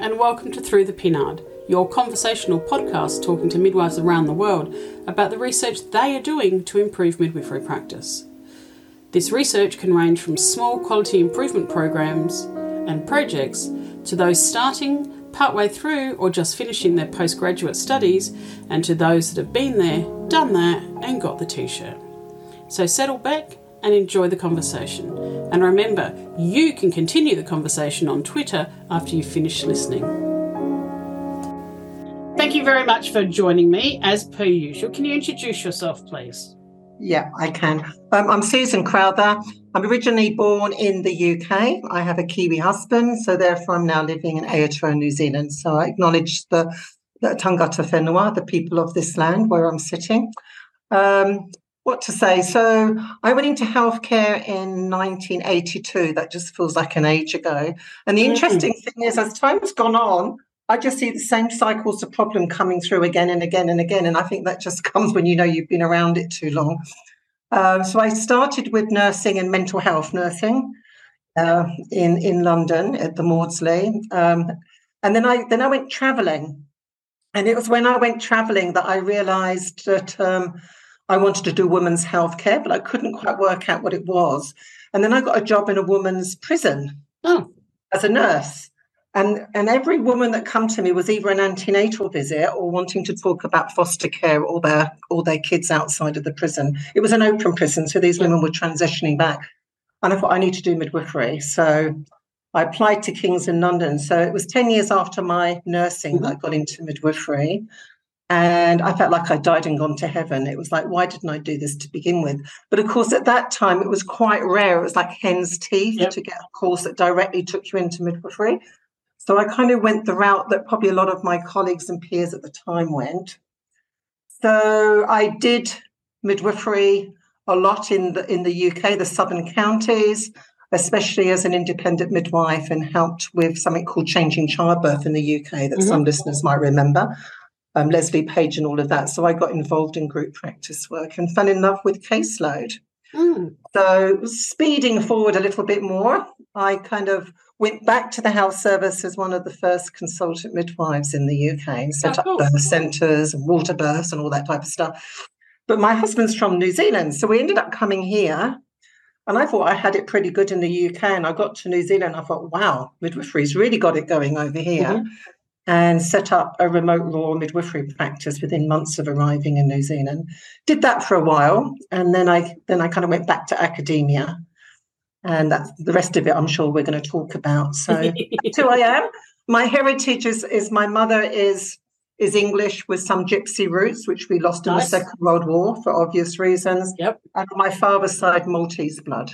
and welcome to Through the Pinard, your conversational podcast talking to midwives around the world about the research they are doing to improve midwifery practice. This research can range from small quality improvement programs and projects to those starting, partway through, or just finishing their postgraduate studies, and to those that have been there, done that, and got the t-shirt. So settle back and enjoy the conversation. And remember, you can continue the conversation on Twitter after you've finished listening. Thank you very much for joining me, as per usual. Can you introduce yourself, please? Yeah, I can. I'm Susan Crowther. I'm originally born in the UK. I have a Kiwi husband, so therefore I'm now living in Aotearoa, New Zealand. So I acknowledge the Tangata Whenua, the people of this land where I'm sitting. What to say? So I went into healthcare in 1982. That just feels like an age ago. And the interesting thing is, as time's gone on, I just see the same cycles of problem coming through again and again and again. And I think that just comes when you know you've been around it too long. So I started with nursing and mental health nursing in London at the Maudsley. And then I went travelling. And it was when I went travelling that I realised that I wanted to do women's healthcare, but I couldn't quite work out what it was. And then I got a job in a women's prison as a nurse. And every woman that come to me was either an antenatal visit or wanting to talk about foster care or their kids outside of the prison. It was an open prison, so these women were transitioning back. And I thought, I need to do midwifery. So I applied to King's in London. So it was 10 years after my nursing that I got into midwifery. And I felt like I died and gone to heaven. It was like, why didn't I do this to begin with? But of course, at that time, it was quite rare. It was like hen's teeth to get a course that directly took you into midwifery. So I kind of went the route that probably a lot of my colleagues and peers at the time went. So I did midwifery a lot in the UK, the southern counties, especially as an independent midwife, and helped with something called Changing Childbirth in the UK that some listeners might remember, Leslie Page and all of that. So I got involved in group practice work and fell in love with caseload. So speeding forward a little bit more, I kind of went back to the health service as one of the first consultant midwives in the UK and set up birth centres and water births and all that type of stuff. But my husband's from New Zealand, so we ended up coming here. And I thought I had it pretty good in the UK. And I got to New Zealand, I thought, wow, midwifery's really got it going over here. And set up a remote rural midwifery practice within months of arriving in New Zealand. Did that for a while, and then I kind of went back to academia, and that's the rest of it. I'm sure we're going to talk about. So that's who I am. My heritage is my mother is English with some Gypsy roots, which we lost in the Second World War for obvious reasons. And my father's side, Maltese blood.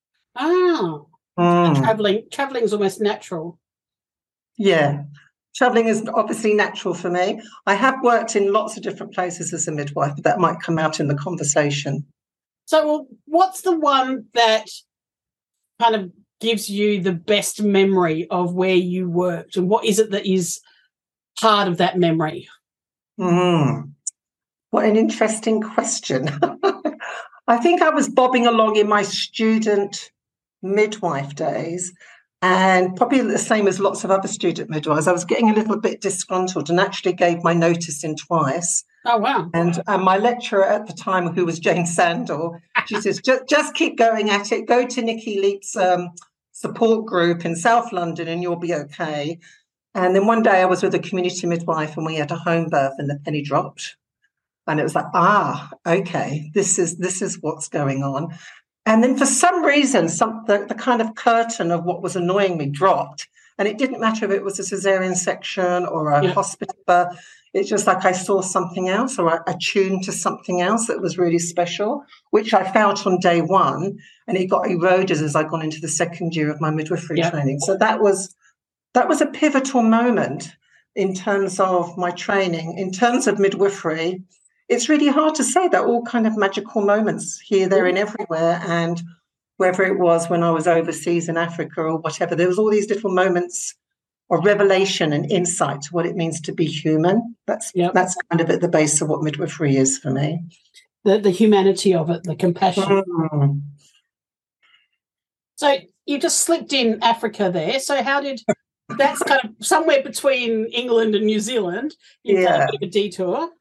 Traveling's almost natural. Yeah. Travelling is obviously natural for me. I have worked in lots of different places as a midwife, but that might come out in the conversation. So what's the one that kind of gives you the best memory of where you worked, and what is it that is part of that memory? What an interesting question. I think I was bobbing along in my student midwife days, and probably the same as lots of other student midwives, I was getting a little bit disgruntled and actually gave my notice in twice. Oh, wow. And my lecturer at the time, who was Jane Sandel, she says, just keep going at it. Go to Nikki Leap's support group in South London and you'll be okay. And then one day I was with a community midwife and we had a home birth and the penny dropped. And it was like, okay, this is what's going on. And then for some reason, the kind of curtain of what was annoying me dropped. And it didn't matter if it was a cesarean section or a hospital birth. It's just like I saw something else, or attuned to something else that was really special, which I felt on day one. And it got eroded as I got into the second year of my midwifery training. So that was a pivotal moment in terms of my training. In terms of midwifery, it's really hard to say. They're all kind of magical moments here, there, and everywhere. And whether it was when I was overseas in Africa or whatever, there was all these little moments of revelation and insight to what it means to be human. That's kind of at the base of what midwifery is for me. The humanity of it, the compassion. So you just slipped in Africa there. So how did That's kind of somewhere between England and New Zealand. You've done a bit of a detour.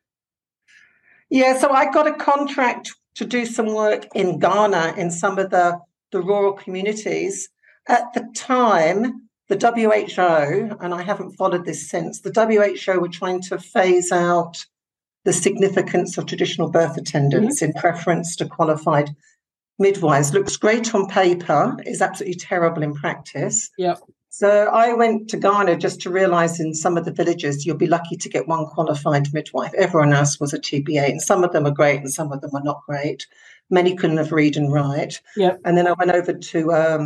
Yeah, so I got a contract to do some work in Ghana in some of the rural communities. At the time, the WHO, and I haven't followed this since, the WHO were trying to phase out the significance of traditional birth attendants in preference to qualified midwives. Looks great on paper, is absolutely terrible in practice. Yep. So I went to Ghana just to realise in some of the villages you'll be lucky to get one qualified midwife. Everyone else was a TBA, and some of them are great and some of them are not great. Many couldn't have read and write. Yep. And then I went over to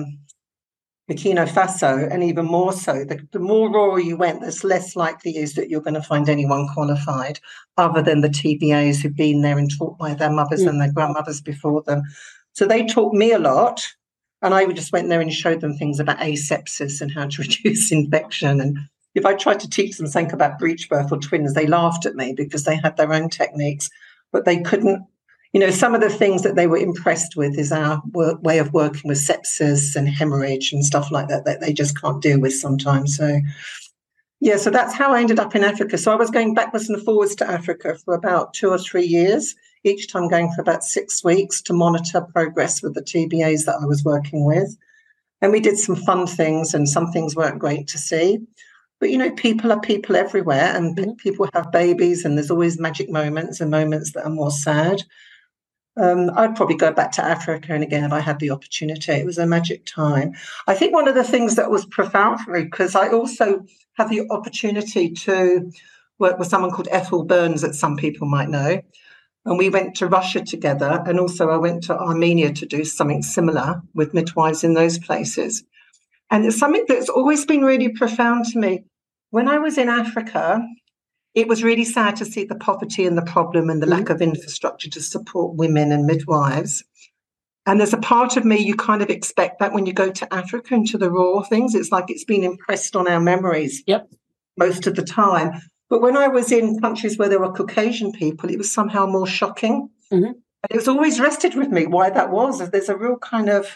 Burkina Faso, and even more so. The more rural you went, the less likely is that you're going to find anyone qualified other than the TBAs who've been there and taught by their mothers and their grandmothers before them. So they taught me a lot. And I just went there and showed them things about asepsis and how to reduce infection. And if I tried to teach them something about breech birth or twins, they laughed at me because they had their own techniques, but they couldn't. Some of the things that they were impressed with is our way of working with sepsis and hemorrhage and stuff like that they just can't deal with sometimes. So, yeah, so that's how I ended up in Africa. So I was going backwards and forwards to Africa for about 2 or 3 years, each time going for about 6 weeks to monitor progress with the TBAs that I was working with. And we did some fun things, and some things weren't great to see. But, people are people everywhere, and people have babies, and there's always magic moments and moments that are more sad. I'd probably go back to Africa, and again, if I had the opportunity, it was a magic time. I think one of the things that was profound for me, because I also had the opportunity to work with someone called Ethel Burns that some people might know. And we went to Russia together. And also I went to Armenia to do something similar with midwives in those places. And it's something that's always been really profound to me. When I was in Africa, it was really sad to see the poverty and the problem and the lack of infrastructure to support women and midwives. And there's a part of me, you kind of expect that when you go to Africa and to the rural things, it's like it's been impressed on our memories most of the time. But when I was in countries where there were Caucasian people, it was somehow more shocking. And it was always rested with me why that was. There's a real kind of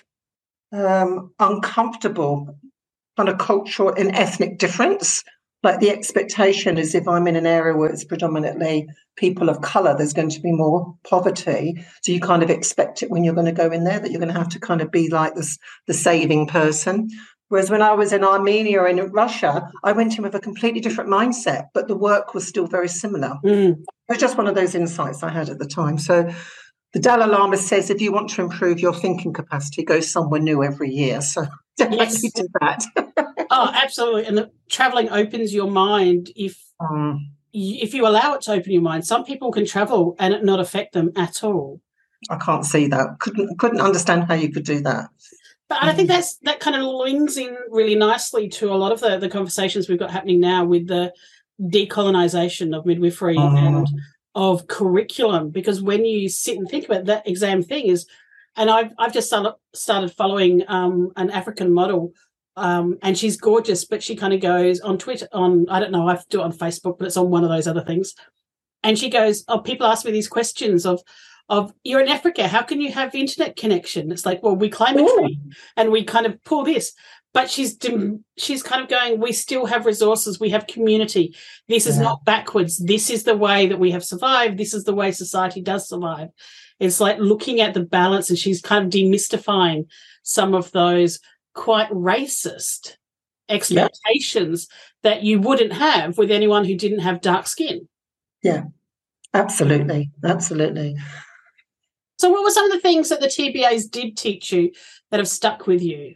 uncomfortable kind of cultural and ethnic difference. Like the expectation is if I'm in an area where it's predominantly people of colour, there's going to be more poverty. So you kind of expect it when you're going to go in there that you're going to have to kind of be like this, the saving person. Whereas when I was in Armenia and in Russia, I went in with a completely different mindset, but the work was still very similar. It was just one of those insights I had at the time. So the Dalai Lama says if you want to improve your thinking capacity, go somewhere new every year. So definitely do that. Oh, absolutely. And traveling opens your mind if you allow it to open your mind. Some people can travel and it not affect them at all. I can't see that. Couldn't understand how you could do that. But I think that kind of links in really nicely to a lot of the conversations we've got happening now with the decolonisation of midwifery and of curriculum. Because when you sit and think about it, that exam thing is, and I've just started following an African model, and she's gorgeous, but she kind of goes on Twitter, I don't know, I do it on Facebook, but it's on one of those other things. And she goes, people ask me these questions of you're in Africa, how can you have internet connection? It's like, well, we climb a tree and we kind of pull this. But she's kind of going, we still have resources, we have community. This is not backwards. This is the way that we have survived. This is the way society does survive. It's like looking at the balance, and she's kind of demystifying some of those quite racist expectations that you wouldn't have with anyone who didn't have dark skin. Yeah, absolutely. Absolutely. So what were some of the things that the TBAs did teach you that have stuck with you?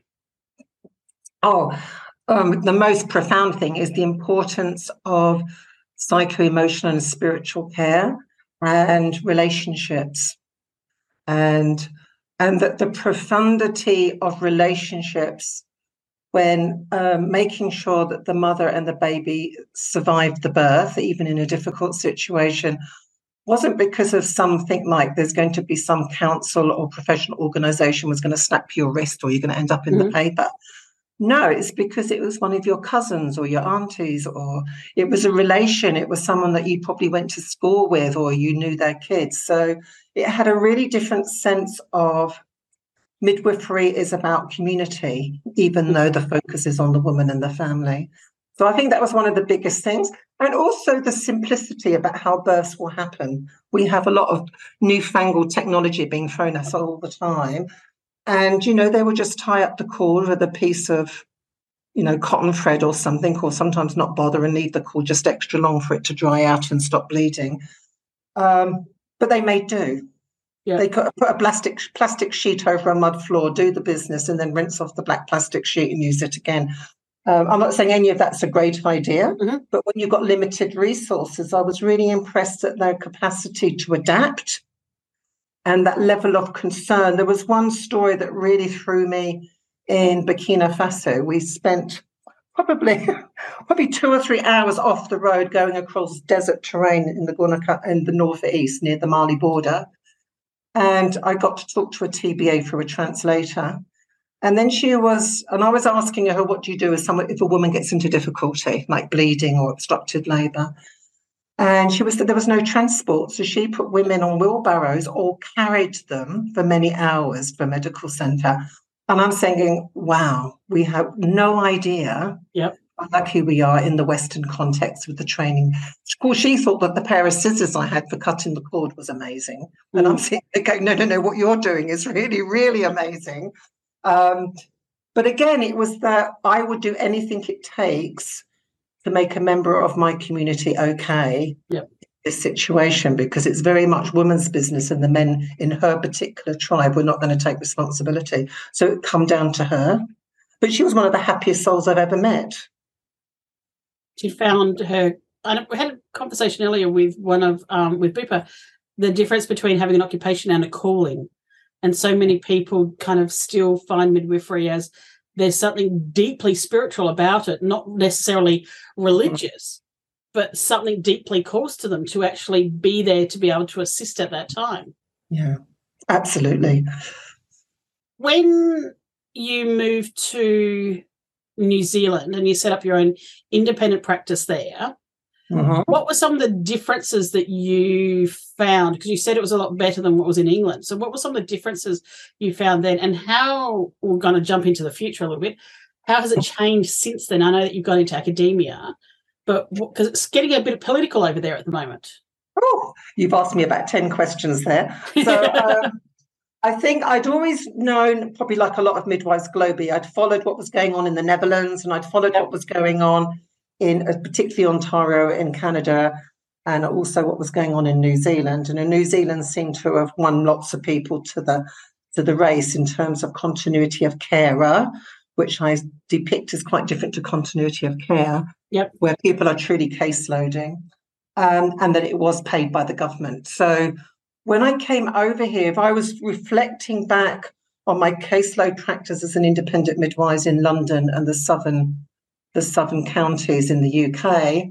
The most profound thing is the importance of psycho-emotional and spiritual care and relationships, and the profundity of relationships when making sure that the mother and the baby survived the birth, even in a difficult situation, wasn't because of something like there's going to be some council or professional organisation was going to snap your wrist or you're going to end up in the paper. No, it's because it was one of your cousins or your aunties, or it was a relation. It was someone that you probably went to school with, or you knew their kids. So it had a really different sense of midwifery is about community, even though the focus is on the woman and the family. So I think that was one of the biggest things. And also the simplicity about how births will happen. We have a lot of newfangled technology being thrown at us all the time. And, they would just tie up the cord with a piece of, cotton thread or something, or sometimes not bother and leave the cord just extra long for it to dry out and stop bleeding. But they made do. Yeah. They could put a plastic sheet over a mud floor, do the business, and then rinse off the black plastic sheet and use it again. I'm not saying any of that's a great idea, but when you've got limited resources, I was really impressed at their capacity to adapt and that level of concern. There was one story that really threw me in Burkina Faso. We spent probably 2 or 3 hours off the road going across desert terrain in the northeast near the Mali border. And I got to talk to a TBA through a translator. And then I was asking her, what do you do if a woman gets into difficulty, like bleeding or obstructed labour? And she said there was no transport. So she put women on wheelbarrows or carried them for many hours to a medical centre. And I'm saying, wow, we have no idea how lucky we are in the Western context with the training. Of course, she thought that the pair of scissors I had for cutting the cord was amazing. And I'm saying, no, what you're doing is really, really amazing. But again, it was that I would do anything it takes to make a member of my community okay in this situation, because it's very much women's business and the men in her particular tribe were not going to take responsibility. So it come down to her. But she was one of the happiest souls I've ever met. She found her, and we had a conversation earlier with with Bupa, the difference between having an occupation and a calling. And so many people kind of still find midwifery as there's something deeply spiritual about it, not necessarily religious, but something deeply calls to them to actually be there to be able to assist at that time. Yeah, absolutely. When you moved to New Zealand and you set up your own independent practice there, what were some of the differences that you found? Because you said it was a lot better than what was in England. So what were some of the differences you found then, and how, we're going to jump into the future a little bit, how has it changed since then? I know that you've gone into academia, but because it's getting a bit political over there at the moment. Oh, you've asked me about 10 questions there. So I think I'd always known, probably like a lot of midwives globally, I'd followed what was going on in the Netherlands, and I'd followed what was going on in particularly Ontario in Canada, and also what was going on in New Zealand. And in New Zealand seemed to have won lots of people to the race in terms of continuity of carer, which I depict as quite different to continuity of care, where people are truly caseloading, and that it was paid by the government. So when I came over here, if I was reflecting back on my caseload practice as an independent midwife in London and the southern counties in the UK,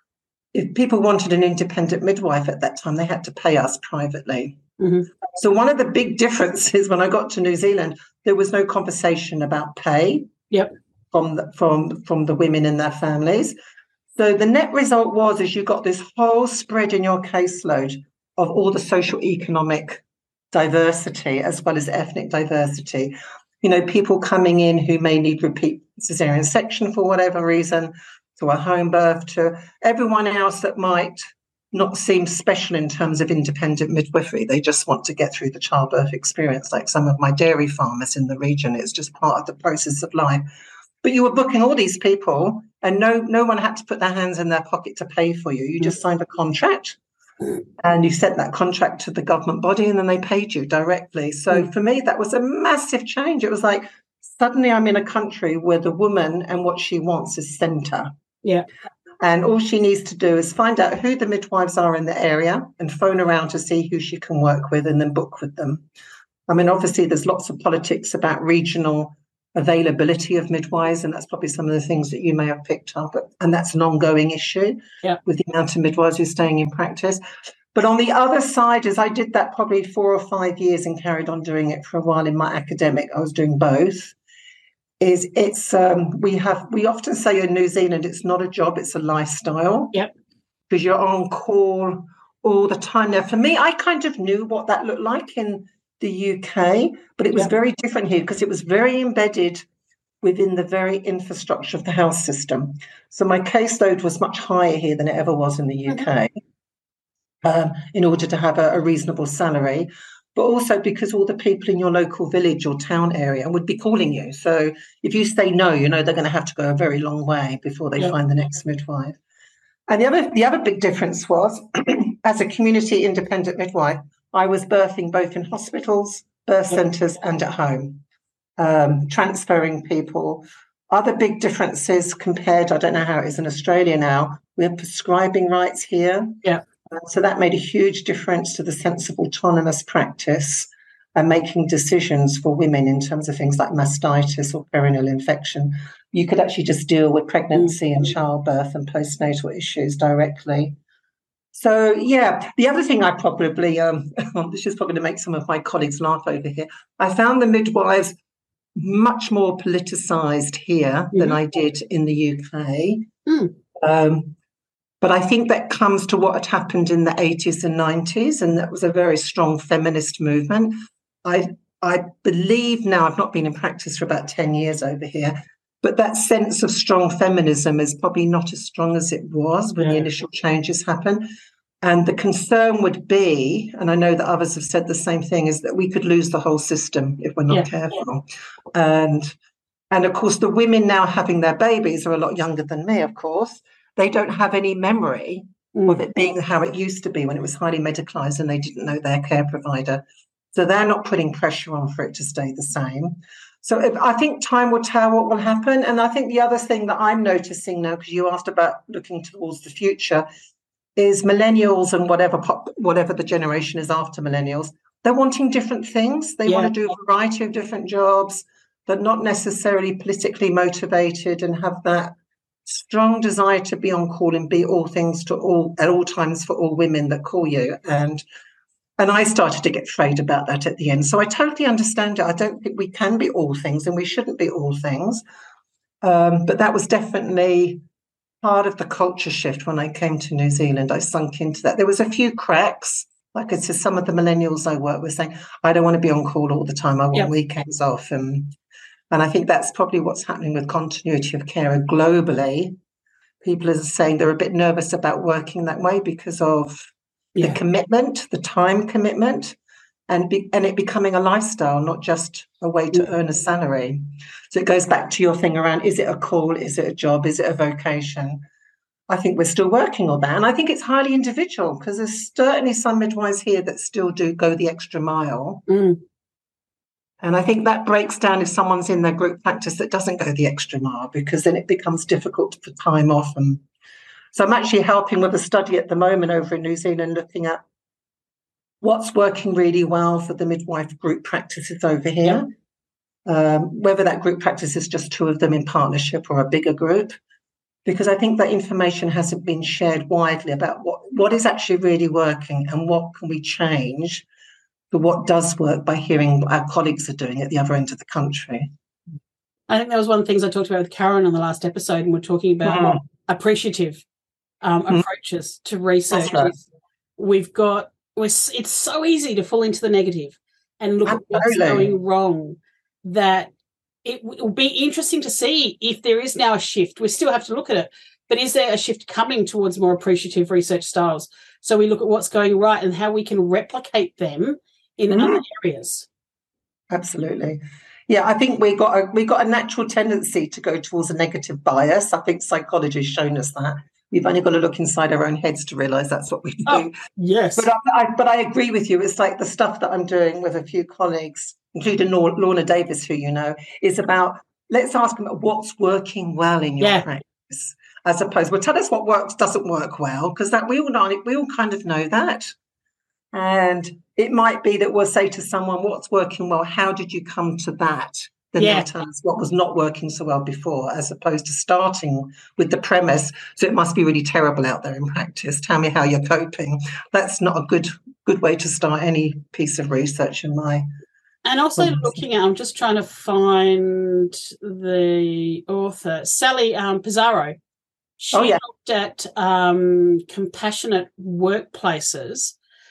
if people wanted an independent midwife at that time, they had to pay us privately. So one of the big differences when I got to New Zealand, there was no conversation about pay from the women and their families. So the net result was you got this whole spread in your caseload of all the social economic diversity as well as ethnic diversity. People coming in who may need repeat cesarean section for whatever reason, to a home birth, to everyone else that might not seem special in terms of independent midwifery. They just want to get through the childbirth experience, like some of my dairy farmers in the region. It's just part of the process of life. But you were booking all these people, and no one had to put their hands in their pocket to pay for you. You just signed a contract, and you sent that contract to the government body, and then they paid you directly. So for me, that was a massive change. It was like suddenly I'm in a country where the woman and what she wants is centre. Yeah. And all she needs to do is find out who the midwives are in the area and phone around to see who she can work with and then book with them. I mean, obviously, there's lots of politics about regional availability of midwives, and that's probably some of the things that you may have picked up. And that's an ongoing issue with the amount of midwives who are staying in practice. But on the other side, as I did that probably 4 or 5 years and carried on doing it for a while in my academic, I was doing both. We often say in New Zealand, it's not a job, it's a lifestyle. Because you're on call all the time. Now, for me, I kind of knew what that looked like in the UK, but it was very different here because it was very embedded within the very infrastructure of the health system. So my caseload was much higher here than it ever was in the UK, in order to have a reasonable salary, but also because all the people in your local village or town area would be calling you. So if you say no, you know they're going to have to go a very long way before they find the next midwife. And the other big difference was, as a community independent midwife, I was birthing both in hospitals, birth centres, and at home, transferring people. Other big differences compared, I don't know how it is in Australia now, we have prescribing rights here. So that made a huge difference to the sense of autonomous practice and making decisions for women in terms of things like mastitis or perineal infection. You could actually just deal with pregnancy and childbirth and postnatal issues directly. So, the other thing I probably, this is probably going to make some of my colleagues laugh over here, I found the midwives much more politicised here than I did in the UK. But I think that comes to what had happened in the 80s and 90s, and that was a very strong feminist movement. I believe now, I've not been in practice for about 10 years over here, but that sense of strong feminism is probably not as strong as it was when the initial changes happened. And the concern would be, and I know that others have said the same thing, is that we could lose the whole system if we're not careful. And of course, the women now having their babies are a lot younger than me, of course. They don't have any memory of it being how it used to be when it was highly medicalised and they didn't know their care provider. So they're not putting pressure on for it to stay the same. So I think time will tell what will happen. And I think the other thing that I'm noticing now, because you asked about looking towards the future, is millennials and whatever the generation is after millennials, they're wanting different things. They want to do a variety of different jobs. They're not necessarily politically motivated and have that strong desire to be on call and be all things to all at all times for all women that call you. And I started to get afraid about that at the end. So I totally understand it. I don't think we can be all things and we shouldn't be all things. But that was definitely part of the culture shift when I came to New Zealand. I sunk into that. There was a few cracks. Like I said, some of the millennials I work with saying, I don't want to be on call all the time. I want weekends off. And I think that's probably what's happening with continuity of care globally. People are saying they're a bit nervous about working that way because of the commitment, the time commitment, and it becoming a lifestyle, not just a way to earn a salary. So it goes back to your thing around, is it a call? Is it a job? Is it a vocation? I think we're still working on that. And I think it's highly individual because there's certainly some midwives here that still do go the extra mile. And I think that breaks down if someone's in their group practice that doesn't go the extra mile, because then it becomes difficult to put time off. And so I'm actually helping with a study at the moment over in New Zealand, looking at what's working really well for the midwife group practices over here, whether that group practice is just two of them in partnership or a bigger group, because I think that information hasn't been shared widely about what is actually really working and what can we change for what does work by hearing what our colleagues are doing at the other end of the country. I think that was one of the things I talked about with Karen on the last episode, and we're talking about appreciative approaches to research. Right. It's so easy to fall into the negative and look at what's going wrong, that it will be interesting to see if there is now a shift. We still have to look at it, but is there a shift coming towards more appreciative research styles? So we look at what's going right and how we can replicate them in other areas. Absolutely. Yeah, I think we got a natural tendency to go towards a negative bias. I think psychology has shown us that. We've only got to look inside our own heads to realise that's what we do. Oh, yes. But I agree with you. It's like the stuff that I'm doing with a few colleagues, including Lorna Davis, who you know, is about, let's ask them what's working well in your practice, as opposed, well, tell us what doesn't work well, because that we all kind of know that. And it might be that we'll say to someone, what's working well? How did you come to that? Then they'll tell us what was not working so well before, as opposed to starting with the premise, so it must be really terrible out there in practice. Tell me how you're coping. That's not a good way to start any piece of research in my... And also looking at, I'm just trying to find the author, Sally Pizarro. She looked at compassionate workplaces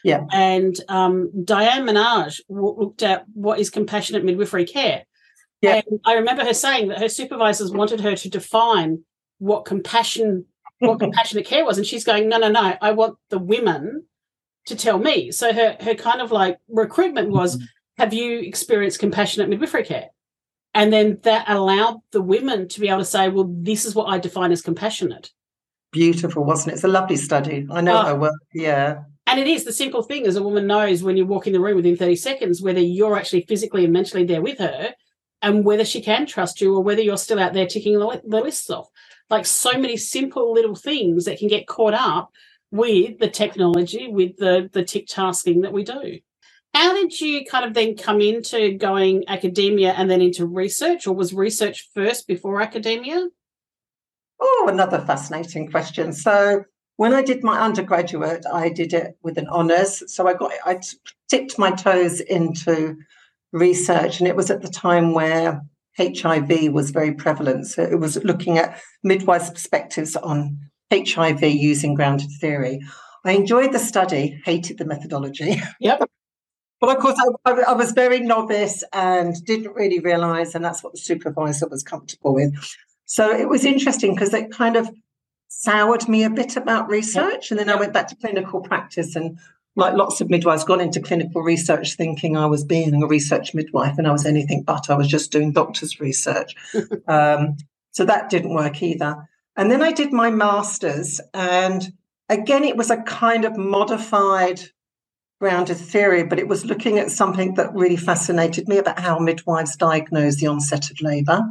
Yeah. And Diane Menage looked at what is compassionate midwifery care. Yeah. And I remember her saying that her supervisors wanted her to define what compassionate care was. And she's going, no, I want the women to tell me. So her kind of like recruitment was, have you experienced compassionate midwifery care? And then that allowed the women to be able to say, well, this is what I define as compassionate. Beautiful, wasn't it? It's a lovely study. I know her work, yeah. And it is the simple thing, as a woman knows when you walk in the room within 30 seconds, whether you're actually physically and mentally there with her and whether she can trust you or whether you're still out there ticking the lists off. Like so many simple little things that can get caught up with the technology, with the tick tasking that we do. How did you kind of then come into going academia and then into research, or was research first before academia? Oh, another fascinating question. So when I did my undergraduate, I did it with an honours. So I tipped my toes into research, and it was at the time where HIV was very prevalent. So it was looking at midwives' perspectives on HIV using grounded theory. I enjoyed the study, hated the methodology. Yep. But of course, I was very novice and didn't really realise, and that's what the supervisor was comfortable with. So it was interesting because it kind of soured me a bit about research. And then I went back to clinical practice, and like lots of midwives, got into clinical research thinking I was being a research midwife, and I was anything but. I was just doing doctor's research. So that didn't work either. And then I did my master's, and again, it was a kind of modified grounded theory, but it was looking at something that really fascinated me about how midwives diagnose the onset of labour.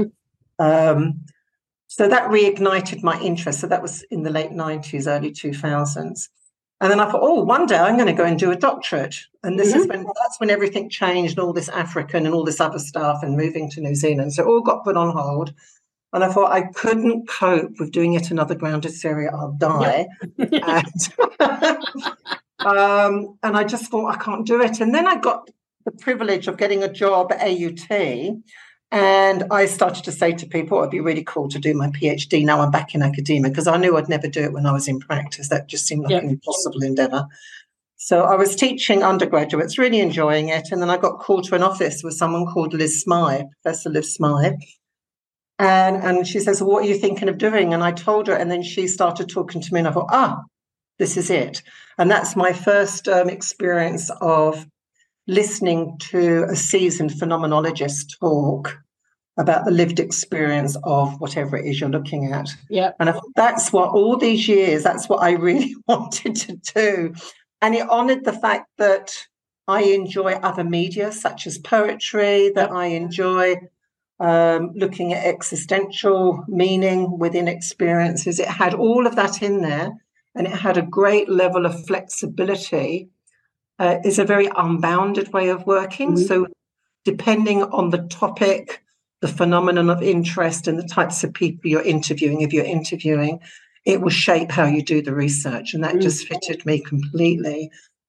So that reignited my interest. So that was in the late 90s, early 2000s. And then I thought, one day I'm going to go and do a doctorate. And this is that's when everything changed, all this African and all this other stuff, and moving to New Zealand. So it all got put on hold. And I thought I couldn't cope with doing yet another grounded theory. I'll die. And I just thought, I can't do it. And then I got the privilege of getting a job at AUT. And I started to say to people, it'd be really cool to do my PhD. Now I'm back in academia, because I knew I'd never do it when I was in practice. That just seemed like an impossible endeavour. So I was teaching undergraduates, really enjoying it. And then I got called to an office with someone called Liz Smythe, Professor Liz Smythe. And she says, well, what are you thinking of doing? And I told her, and then she started talking to me, and I thought, this is it. And that's my first experience of listening to a seasoned phenomenologist talk about the lived experience of whatever it is you're looking at. Yeah. And that's what all these years, that's what I really wanted to do. And it honoured the fact that I enjoy other media, such as poetry, that I enjoy looking at existential meaning within experiences. It had all of that in there, and it had a great level of flexibility. It's a very unbounded way of working. So depending on the topic, the phenomenon of interest, and the types of people you're interviewing, if you're interviewing, it will shape how you do the research. And that just fitted me completely.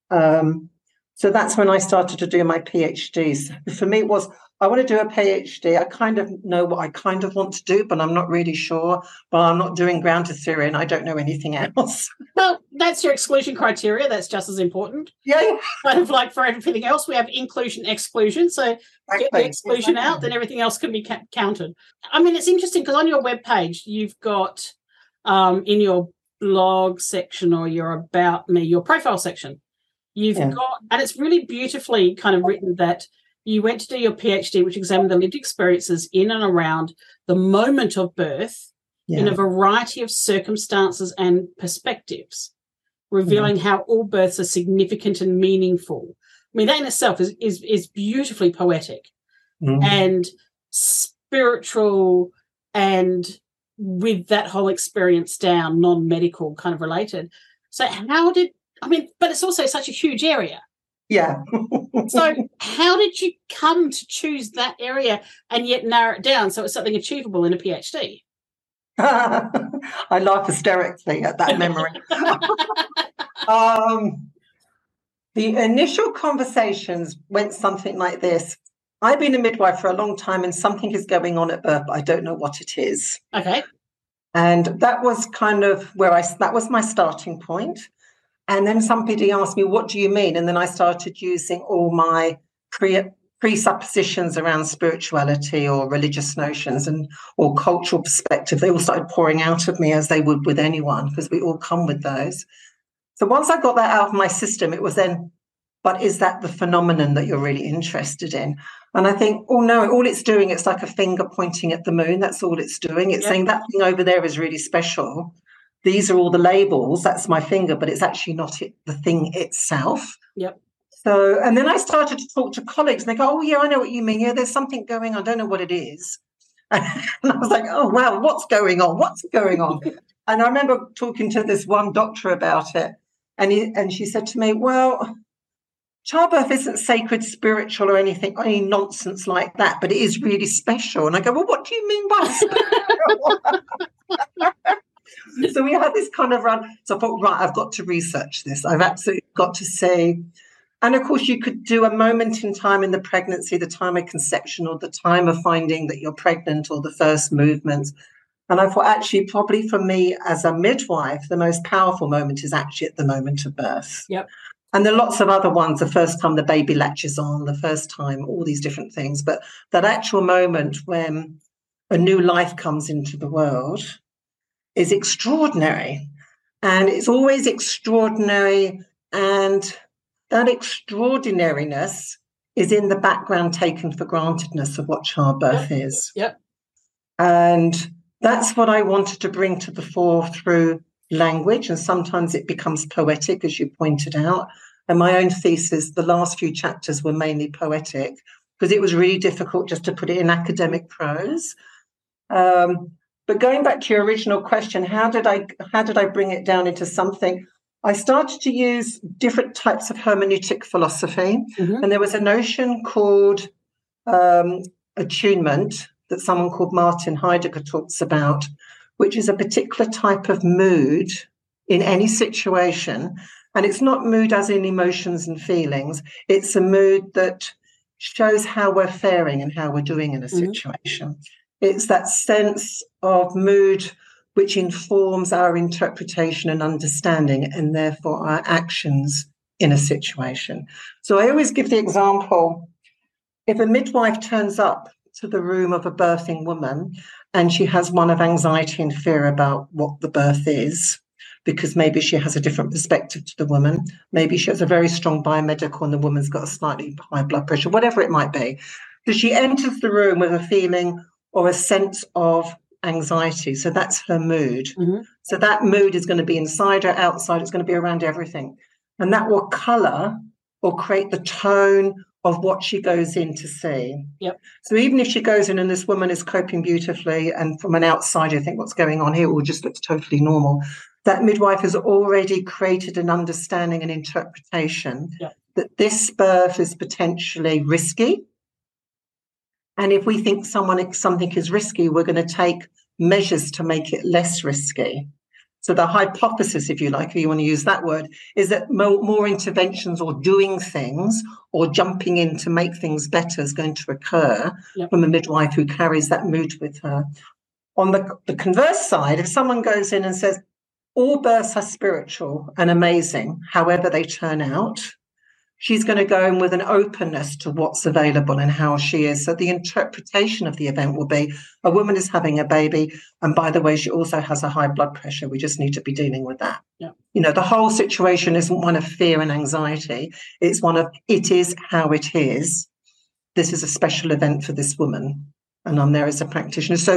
So that's when I started to do my PhDs. For me, it was, I want to do a PhD. I kind of know what I kind of want to do, but I'm not really sure. But I'm not doing grounded theory, and I don't know anything else. Well, that's your exclusion criteria. That's just as important. Yeah. Kind of like for everything else, we have inclusion, exclusion. So get the exclusion out, then everything else can be counted. I mean, it's interesting because on your webpage, you've got in your blog section or your About Me, your profile section, you've got, and it's really beautifully kind of written that you went to do your PhD, which examined the lived experiences in and around the moment of birth in a variety of circumstances and perspectives, revealing how all births are significant and meaningful. I mean, that in itself is beautifully poetic and spiritual, and with that whole experience down, non-medical kind of related. So but it's also such a huge area. Yeah. So how did you come to choose that area and yet narrow it down so it's something achievable in a PhD? I laugh hysterically at that memory. The initial conversations went something like this. I've been a midwife for a long time, and something is going on at birth, but I don't know what it is. Okay. And that was kind of that was my starting point. And then somebody asked me, what do you mean? And then I started using all my presuppositions around spirituality or religious notions or cultural perspective. They all started pouring out of me, as they would with anyone, because we all come with those. So once I got that out of my system, it was then, but is that the phenomenon that you're really interested in? And I think, oh no, all it's doing, it's like a finger pointing at the moon. That's all it's doing. It's saying that thing over there is really special. These are all the labels. That's my finger, but it's actually not the thing itself. Yep. So, and then I started to talk to colleagues and they go, oh yeah, I know what you mean. Yeah, there's something going on. I don't know what it is. And I was like, oh, wow, what's going on? What's going on? And I remember talking to this one doctor about it. And she said to me, well, childbirth isn't sacred, spiritual or anything, any nonsense like that, but it is really special. And I go, well, what do you mean by special? So we had this kind of run. So I thought, right, I've got to research this. I've absolutely got to see. And of course, you could do a moment in time in the pregnancy, the time of conception or the time of finding that you're pregnant or the first movement. And I thought, actually, probably for me as a midwife, the most powerful moment is actually at the moment of birth. Yep. And there are lots of other ones, the first time the baby latches on, the first time, all these different things. But that actual moment when a new life comes into the world is extraordinary. And it's always extraordinary. And that extraordinariness is in the background taken for grantedness of what childbirth is. Yep. And that's what I wanted to bring to the fore through language. And sometimes it becomes poetic, as you pointed out. And my own thesis, the last few chapters were mainly poetic because it was really difficult just to put it in academic prose. But going back to your original question, how did I bring it down into something? I started to use different types of hermeneutic philosophy. Mm-hmm. And there was a notion called attunement that someone called Martin Heidegger talks about, which is a particular type of mood in any situation. And it's not mood as in emotions and feelings. It's a mood that shows how we're faring and how we're doing in a situation. It's that sense of mood which informs our interpretation and understanding and therefore our actions in a situation. So I always give the example, if a midwife turns up to the room of a birthing woman and she has one of anxiety and fear about what the birth is, because maybe she has a different perspective to the woman, maybe she has a very strong biomedical and the woman's got a slightly high blood pressure, whatever it might be. So she enters the room with a feeling or a sense of anxiety. So that's her mood. Mm-hmm. So that mood is going to be inside or outside. It's going to be around everything. And that will colour or create the tone of what she goes in to see. Yep. So even if she goes in and this woman is coping beautifully and from an outsider, you think what's going on here, or just looks totally normal, that midwife has already created an understanding and interpretation that this birth is potentially risky. And if we think something is risky, we're going to take measures to make it less risky. So the hypothesis, if you like, if you want to use that word, is that more interventions or doing things or jumping in to make things better is going to occur from a midwife who carries that mood with her. On the converse side, if someone goes in and says, all births are spiritual and amazing, however they turn out, she's going to go in with an openness to what's available and how she is. So the interpretation of the event will be a woman is having a baby. And by the way, she also has a high blood pressure. We just need to be dealing with that. Yeah. You know, the whole situation isn't one of fear and anxiety. It's one of it is how it is. This is a special event for this woman. And I'm there as a practitioner. So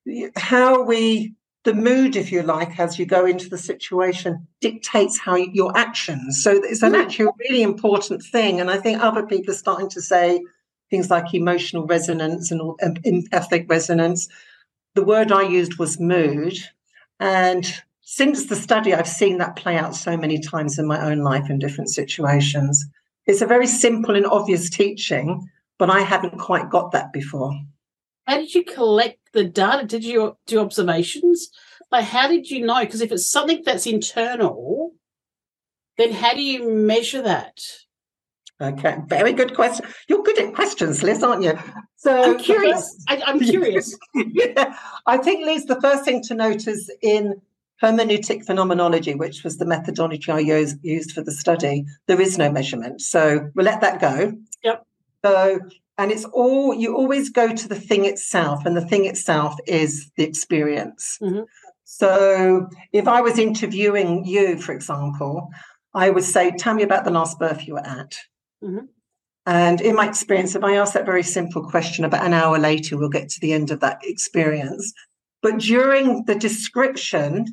the mood, if you like, as you go into the situation dictates how your actions. So it's actually a really important thing. And I think other people are starting to say things like emotional resonance and empathic resonance. The word I used was mood. And since the study, I've seen that play out so many times in my own life in different situations. It's a very simple and obvious teaching, but I hadn't quite got that before. How did you collect the data? Did you do observations? Like, how did you know? Because if it's something that's internal, then how do you measure that? Okay, very good question. You're good at questions, Liz, aren't you? So I'm curious. I'm curious. Yeah, I think, Liz, the first thing to note is in hermeneutic phenomenology, which was the methodology I used for the study, there is no measurement. So we'll let that go. Yep. So, and it's all, you always go to the thing itself, and the thing itself is the experience. Mm-hmm. So if I was interviewing you, for example, I would say, tell me about the last birth you were at. Mm-hmm. And in my experience, if I ask that very simple question, about an hour later, we'll get to the end of that experience. But during the description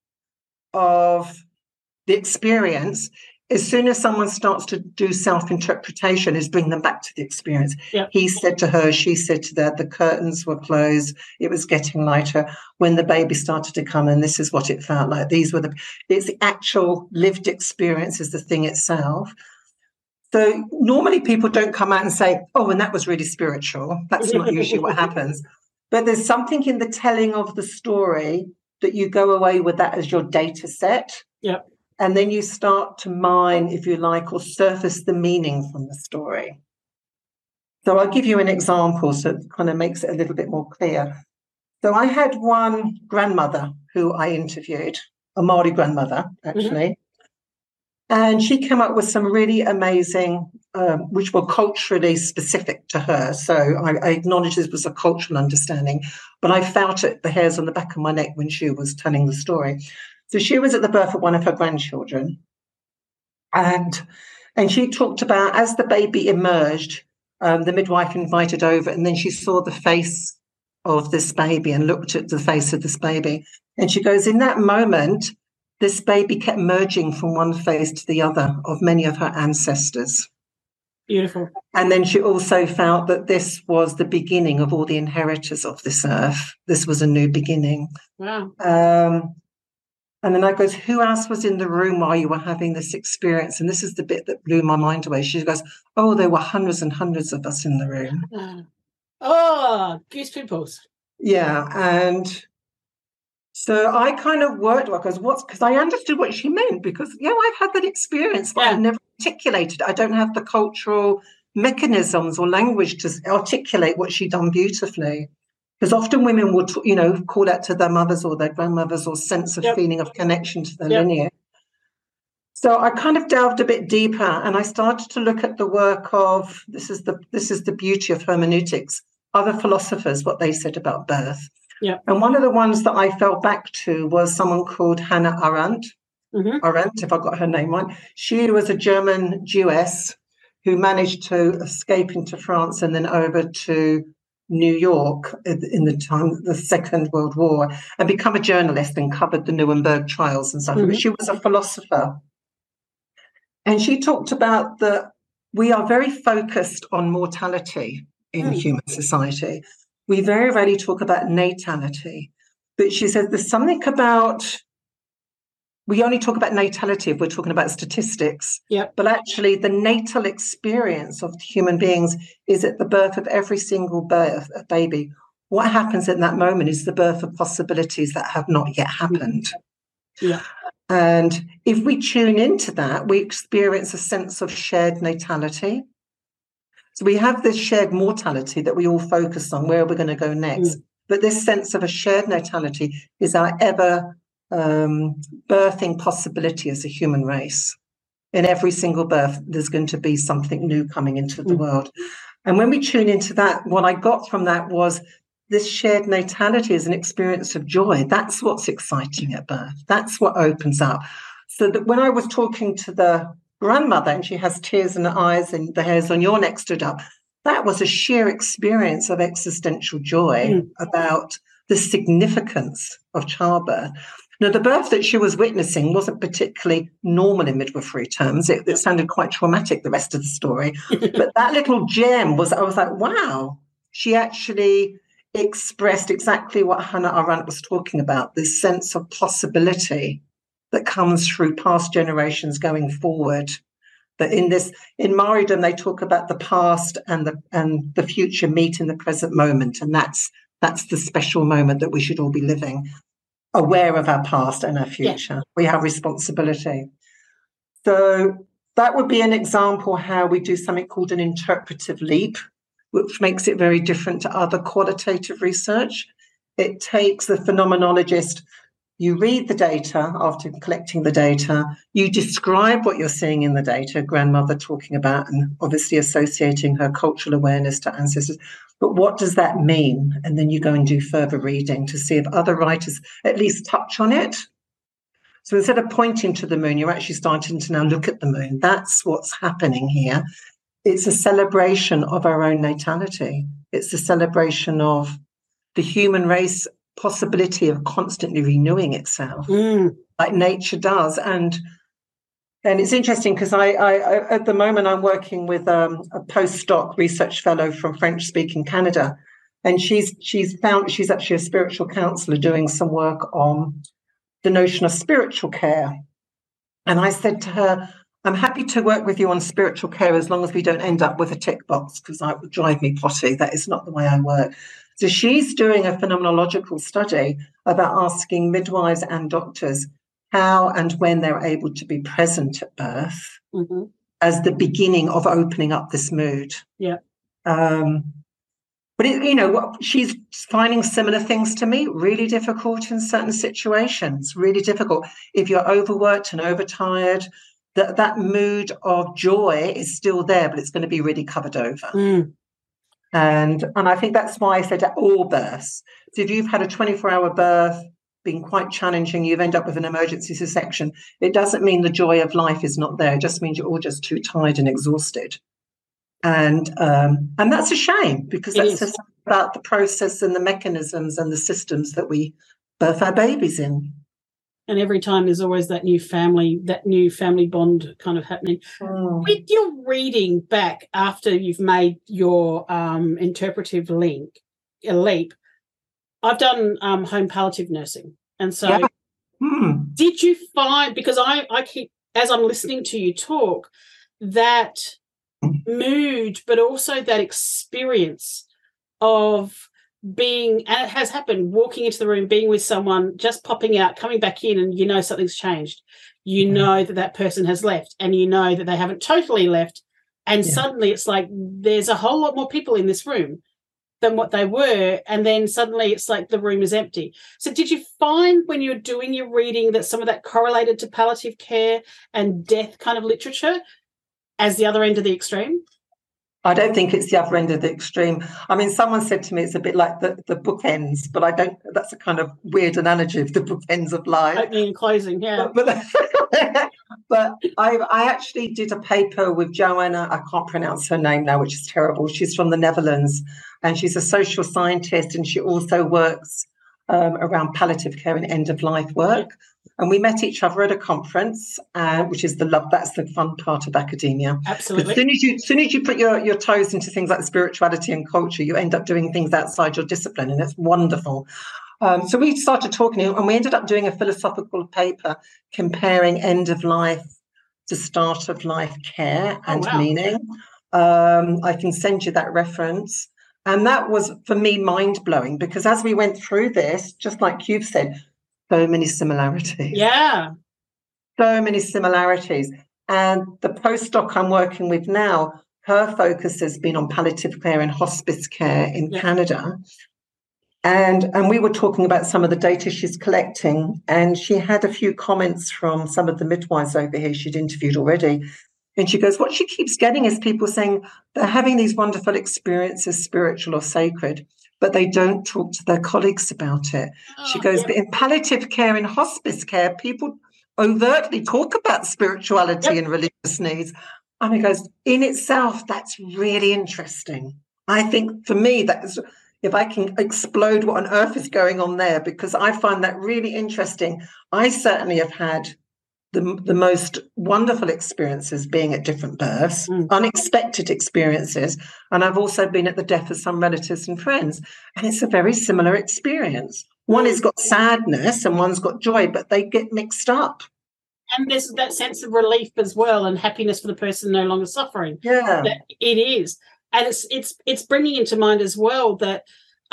of the experience, as soon as someone starts to do self-interpretation, is bring them back to the experience. Yep. He said to her, she said to that, the curtains were closed, it was getting lighter. When the baby started to come in, this is what it felt like. It's the actual lived experience is the thing itself. So normally people don't come out and say, oh, and that was really spiritual. That's not usually what happens. But there's something in the telling of the story that you go away with that as your data set. Yep. And then you start to mine, if you like, or surface the meaning from the story. So I'll give you an example so it kind of makes it a little bit more clear. So I had one grandmother who I interviewed, a Maori grandmother, actually. Mm-hmm. And she came up with some really amazing, which were culturally specific to her. So I acknowledge this was a cultural understanding, but I felt it, the hairs on the back of my neck when she was telling the story. So she was at the birth of one of her grandchildren. And she talked about, as the baby emerged, the midwife invited over, and then she saw the face of this baby and looked at the face of this baby. And she goes, in that moment, this baby kept merging from one face to the other of many of her ancestors. Beautiful. And then she also felt that this was the beginning of all the inheritors of this earth. This was a new beginning. Wow. And then I goes, who else was in the room while you were having this experience? And this is the bit that blew my mind away. She goes, oh, there were hundreds and hundreds of us in the room. Oh, goose pimples. Yeah. And so I kind of worked, because I understood what she meant, because, I've had that experience, but I've never articulated it. I don't have the cultural mechanisms or language to articulate what she'd done beautifully. Because often women would, call out to their mothers or their grandmothers or sense of feeling of connection to their lineage. So I kind of delved a bit deeper, and I started to look at the work of, this is the beauty of hermeneutics, other philosophers, what they said about birth. Yeah. And one of the ones that I fell back to was someone called Hannah Arendt. Mm-hmm. Arendt, if I got her name right. She was a German Jewess who managed to escape into France and then over to New York in the time of the Second World War and become a journalist and covered the Nuremberg trials and stuff. Mm-hmm. But she was a philosopher. And she talked about that we are very focused on mortality in human society. We very rarely talk about natality. But she says there's something about, we only talk about natality if we're talking about statistics. Yep. But actually the natal experience of human beings is at the birth of every single baby. What happens in that moment is the birth of possibilities that have not yet happened. Yeah. And if we tune into that, we experience a sense of shared natality. So we have this shared mortality that we all focus on, where we're going to go next. But this sense of a shared natality is our ever birthing possibility as a human race. In every single birth, there's going to be something new coming into the world. And when we tune into that, what I got from that was this shared natality is an experience of joy. That's what's exciting at birth. That's what opens up. So that when I was talking to the grandmother and she has tears in her eyes and the hairs on your neck stood up, that was a sheer experience of existential joy about the significance of childbirth. Now, the birth that she was witnessing wasn't particularly normal in midwifery terms. It sounded quite traumatic, the rest of the story. But that little gem was, I was like, wow, she actually expressed exactly what Hannah Arendt was talking about, this sense of possibility that comes through past generations going forward. That in Maoridom, they talk about the past and the future meet in the present moment. And that's the special moment that we should all be living, aware of our past and our future. Yeah. We have responsibility. So that would be an example how we do something called an interpretive leap, which makes it very different to other qualitative research. It takes the phenomenologist You read the data after collecting the data. You describe what you're seeing in the data, grandmother talking about and obviously associating her cultural awareness to ancestors. But what does that mean? And then you go and do further reading to see if other writers at least touch on it. So instead of pointing to the moon, you're actually starting to now look at the moon. That's what's happening here. It's a celebration of our own natality. It's a celebration of the human race possibility of constantly renewing itself, like nature does. And it's interesting because I at the moment I'm working with a postdoc research fellow from French-speaking Canada, and she's actually a spiritual counselor doing some work on the notion of spiritual care. And I said to her, I'm happy to work with you on spiritual care as long as we don't end up with a tick box, because that would drive me potty. That is not the way I work. So she's doing a phenomenological study about asking midwives and doctors how and when they're able to be present at birth as the beginning of opening up this mood. Yeah. But, she's finding similar things to me, really difficult in certain situations, really difficult. If you're overworked and overtired, that mood of joy is still there, but it's going to be really covered over. And I think that's why I said at all births. So if you've had a 24-hour birth, been quite challenging, you've ended up with an emergency C-section, it doesn't mean the joy of life is not there. It just means you're all just too tired and exhausted. And that's a shame, because that's just about the process and the mechanisms and the systems that we birth our babies in. And every time there's always that new family bond kind of happening. With your reading back after you've made your interpretive leap, I've done home palliative nursing. And so did you find, because I keep, as I'm listening to you talk, that mood, but also that experience of being, and it has happened, walking into the room, being with someone, just popping out, coming back in, and something's changed. You know that person has left, and you know that they haven't totally left, and suddenly it's like there's a whole lot more people in this room than what they were, and then suddenly it's like the room is empty. So did you find when you were doing your reading that some of that correlated to palliative care and death kind of literature as the other end of the extreme? I don't think it's the other end of the extreme. I mean, someone said to me it's a bit like the bookends, but I don't. That's a kind of weird analogy of the bookends of life. Opening and closing, yeah. But I actually did a paper with Joanna, I can't pronounce her name now, which is terrible. She's from the Netherlands, and she's a social scientist, and she also works around palliative care and end-of-life work. And we met each other at a conference, which is that's the fun part of academia. Absolutely. As soon as you put your toes into things like spirituality and culture, you end up doing things outside your discipline, and it's wonderful. So we started talking, and we ended up doing a philosophical paper comparing end-of-life to start-of-life care and meaning. I can send you that reference. And that was, for me, mind-blowing, because as we went through this, just like you've said, so many similarities. Yeah. So many similarities. And the postdoc I'm working with now, her focus has been on palliative care and hospice care in Canada. And we were talking about some of the data she's collecting, and she had a few comments from some of the midwives over here she'd interviewed already. And she goes, what she keeps getting is people saying they're having these wonderful experiences, spiritual or sacred, but they don't talk to their colleagues about it. She goes, but in palliative care and hospice care, people overtly talk about spirituality and religious needs. And he goes, in itself, that's really interesting. I think for me, that is, if I can explode what on earth is going on there, because I find that really interesting. I certainly have had the most wonderful experiences being at different births, unexpected experiences. And I've also been at the death of some relatives and friends. And it's a very similar experience. One has got sadness and one's got joy, but they get mixed up. And there's that sense of relief as well, and happiness for the person no longer suffering. Yeah, it is. And it's bringing into mind as well that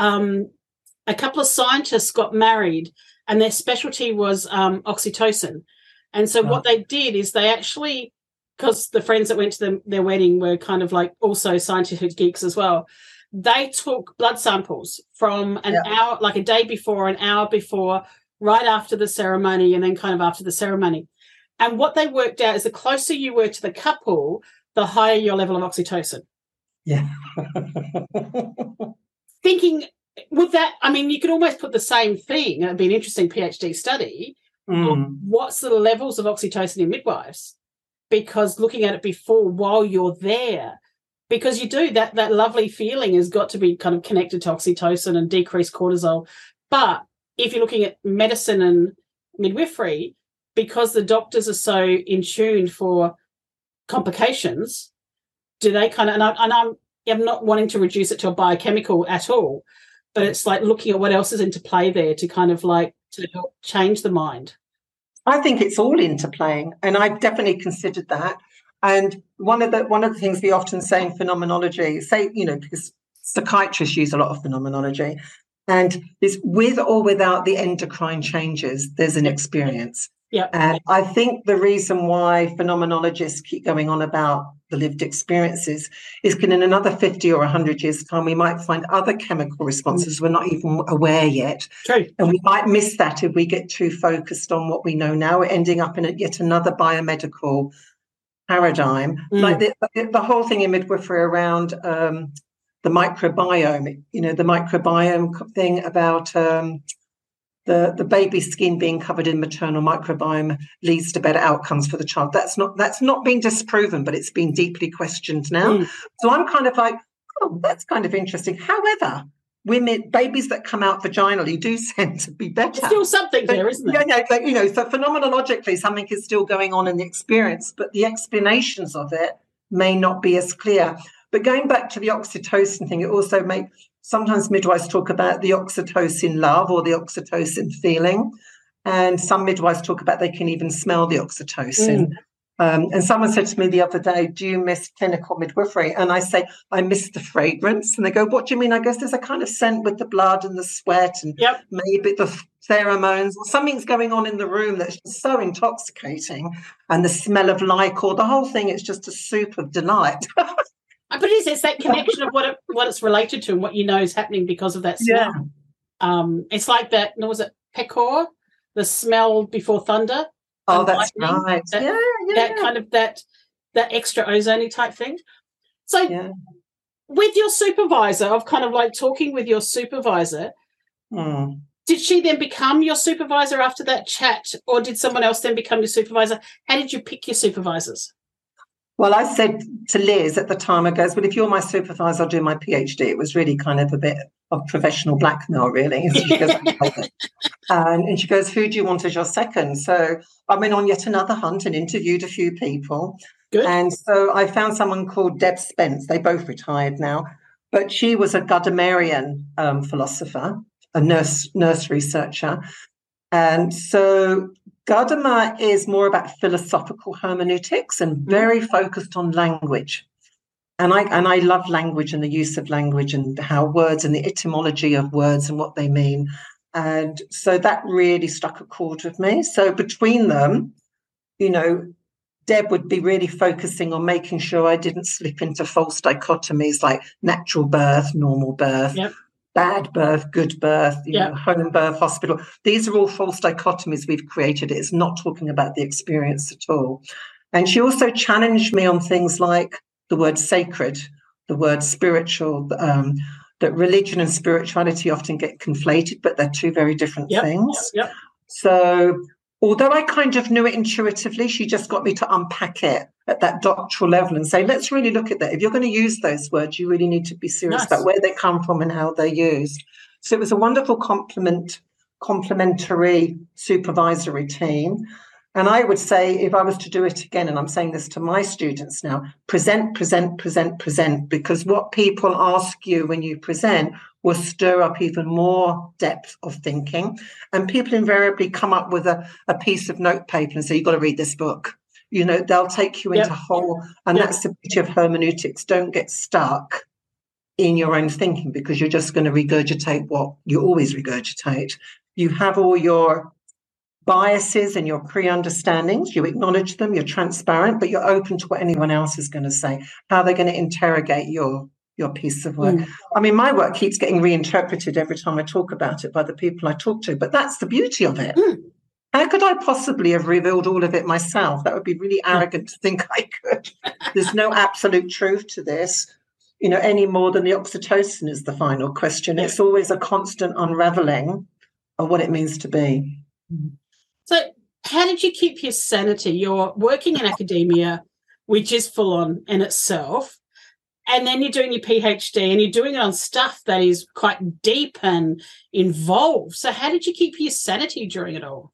a couple of scientists got married, and their specialty was oxytocin. And so what they did is they actually, because the friends that went to their wedding were kind of like also scientific geeks as well, they took blood samples from an hour, like a day before, an hour before, right after the ceremony and then kind of after the ceremony. And what they worked out is the closer you were to the couple, the higher your level of oxytocin. Yeah. Thinking with that, I mean, you could almost put the same thing. It'd be an interesting PhD study. What's the levels of oxytocin in midwives? Because looking at it before, while you're there, because you do that lovely feeling has got to be kind of connected to oxytocin and decreased cortisol. But if you're looking at medicine and midwifery, because the doctors are so in tune for complications, do they kind of, and I'm not wanting to reduce it to a biochemical at all, but it's like looking at what else is into play there to kind of like to help change the mind. I think it's all interplaying, and I've definitely considered that. And one of the things we often say in phenomenology, because psychiatrists use a lot of phenomenology, and it's with or without the endocrine changes, there's an experience. Yeah. And I think the reason why phenomenologists keep going on about the lived experiences is because in another 50 or 100 years' time, we might find other chemical responses we're not even aware yet. True. And we might miss that if we get too focused on what we know now. We're ending up in yet another biomedical paradigm. Like the whole thing in midwifery around the microbiome, the microbiome thing about the baby's skin being covered in maternal microbiome leads to better outcomes for the child. That's not been disproven, but it's been deeply questioned now. So I'm kind of like, oh, that's kind of interesting. However, babies that come out vaginally do tend to be better. There's still something there, isn't there? Yeah, so phenomenologically, something is still going on in the experience, but the explanations of it may not be as clear. But going back to the oxytocin thing, it also sometimes midwives talk about the oxytocin love or the oxytocin feeling. And some midwives talk about they can even smell the oxytocin. And someone said to me the other day, do you miss clinical midwifery? And I say, I miss the fragrance. And they go, what do you mean? I guess there's a kind of scent with the blood and the sweat and maybe the pheromones or something's going on in the room that's just so intoxicating. And the smell of Lycor, the whole thing is just a soup of delight. But it's that connection of what it's related to and what you know is happening because of that smell. Yeah. It's like that, was it Pecor? The smell before thunder. Oh, that's right. That kind of that extra ozone type thing. So with your supervisor, of kind of like talking with your supervisor, did she then become your supervisor after that chat, or did someone else then become your supervisor? How did you pick your supervisors? Well, I said to Liz at the time, I goes, well, if you're my supervisor, I'll do my PhD. It was really kind of a bit of professional blackmail, really. And she goes, and she goes, who do you want as your second? So I went on yet another hunt and interviewed a few people. Good. And so I found someone called Deb Spence. They both retired now. But she was a Gadamernian philosopher, a nurse researcher. And so Gadamer is more about philosophical hermeneutics and very focused on language. And I love language and the use of language and how words and the etymology of words and what they mean. And so that really struck a chord with me. So between them, Deb would be really focusing on making sure I didn't slip into false dichotomies like natural birth, normal birth. Yep. Bad birth, good birth, home birth, hospital. These are all false dichotomies we've created. It's not talking about the experience at all. And she also challenged me on things like the word sacred, the word spiritual, that religion and spirituality often get conflated, but they're two very different things. Yep. So although I kind of knew it intuitively, she just got me to unpack it at that doctoral level and say, let's really look at that. If you're going to use those words, you really need to be serious about where they come from and how they're used. So it was a wonderful complementary supervisory team. And I would say if I was to do it again, and I'm saying this to my students now, present, because what people ask you when you present will stir up even more depth of thinking. And people invariably come up with a piece of notepaper and say, you've got to read this book. They'll take you into whole, and that's the beauty of hermeneutics. Don't get stuck in your own thinking because you're just going to regurgitate what you always regurgitate. You have all your biases and your pre-understandings, you acknowledge them, you're transparent, but you're open to what anyone else is going to say, how they're going to interrogate your your piece of work. I mean, my work keeps getting reinterpreted every time I talk about it by the people I talk to, but that's the beauty of it. How could I possibly have revealed all of it myself? That would be really arrogant to think I could. There's no absolute truth to this, any more than the oxytocin is the final question. It's always a constant unraveling of what it means to be. So how did you keep your sanity? You're working in academia, which is full on in itself, and then you're doing your PhD and you're doing it on stuff that is quite deep and involved. So how did you keep your sanity during it all?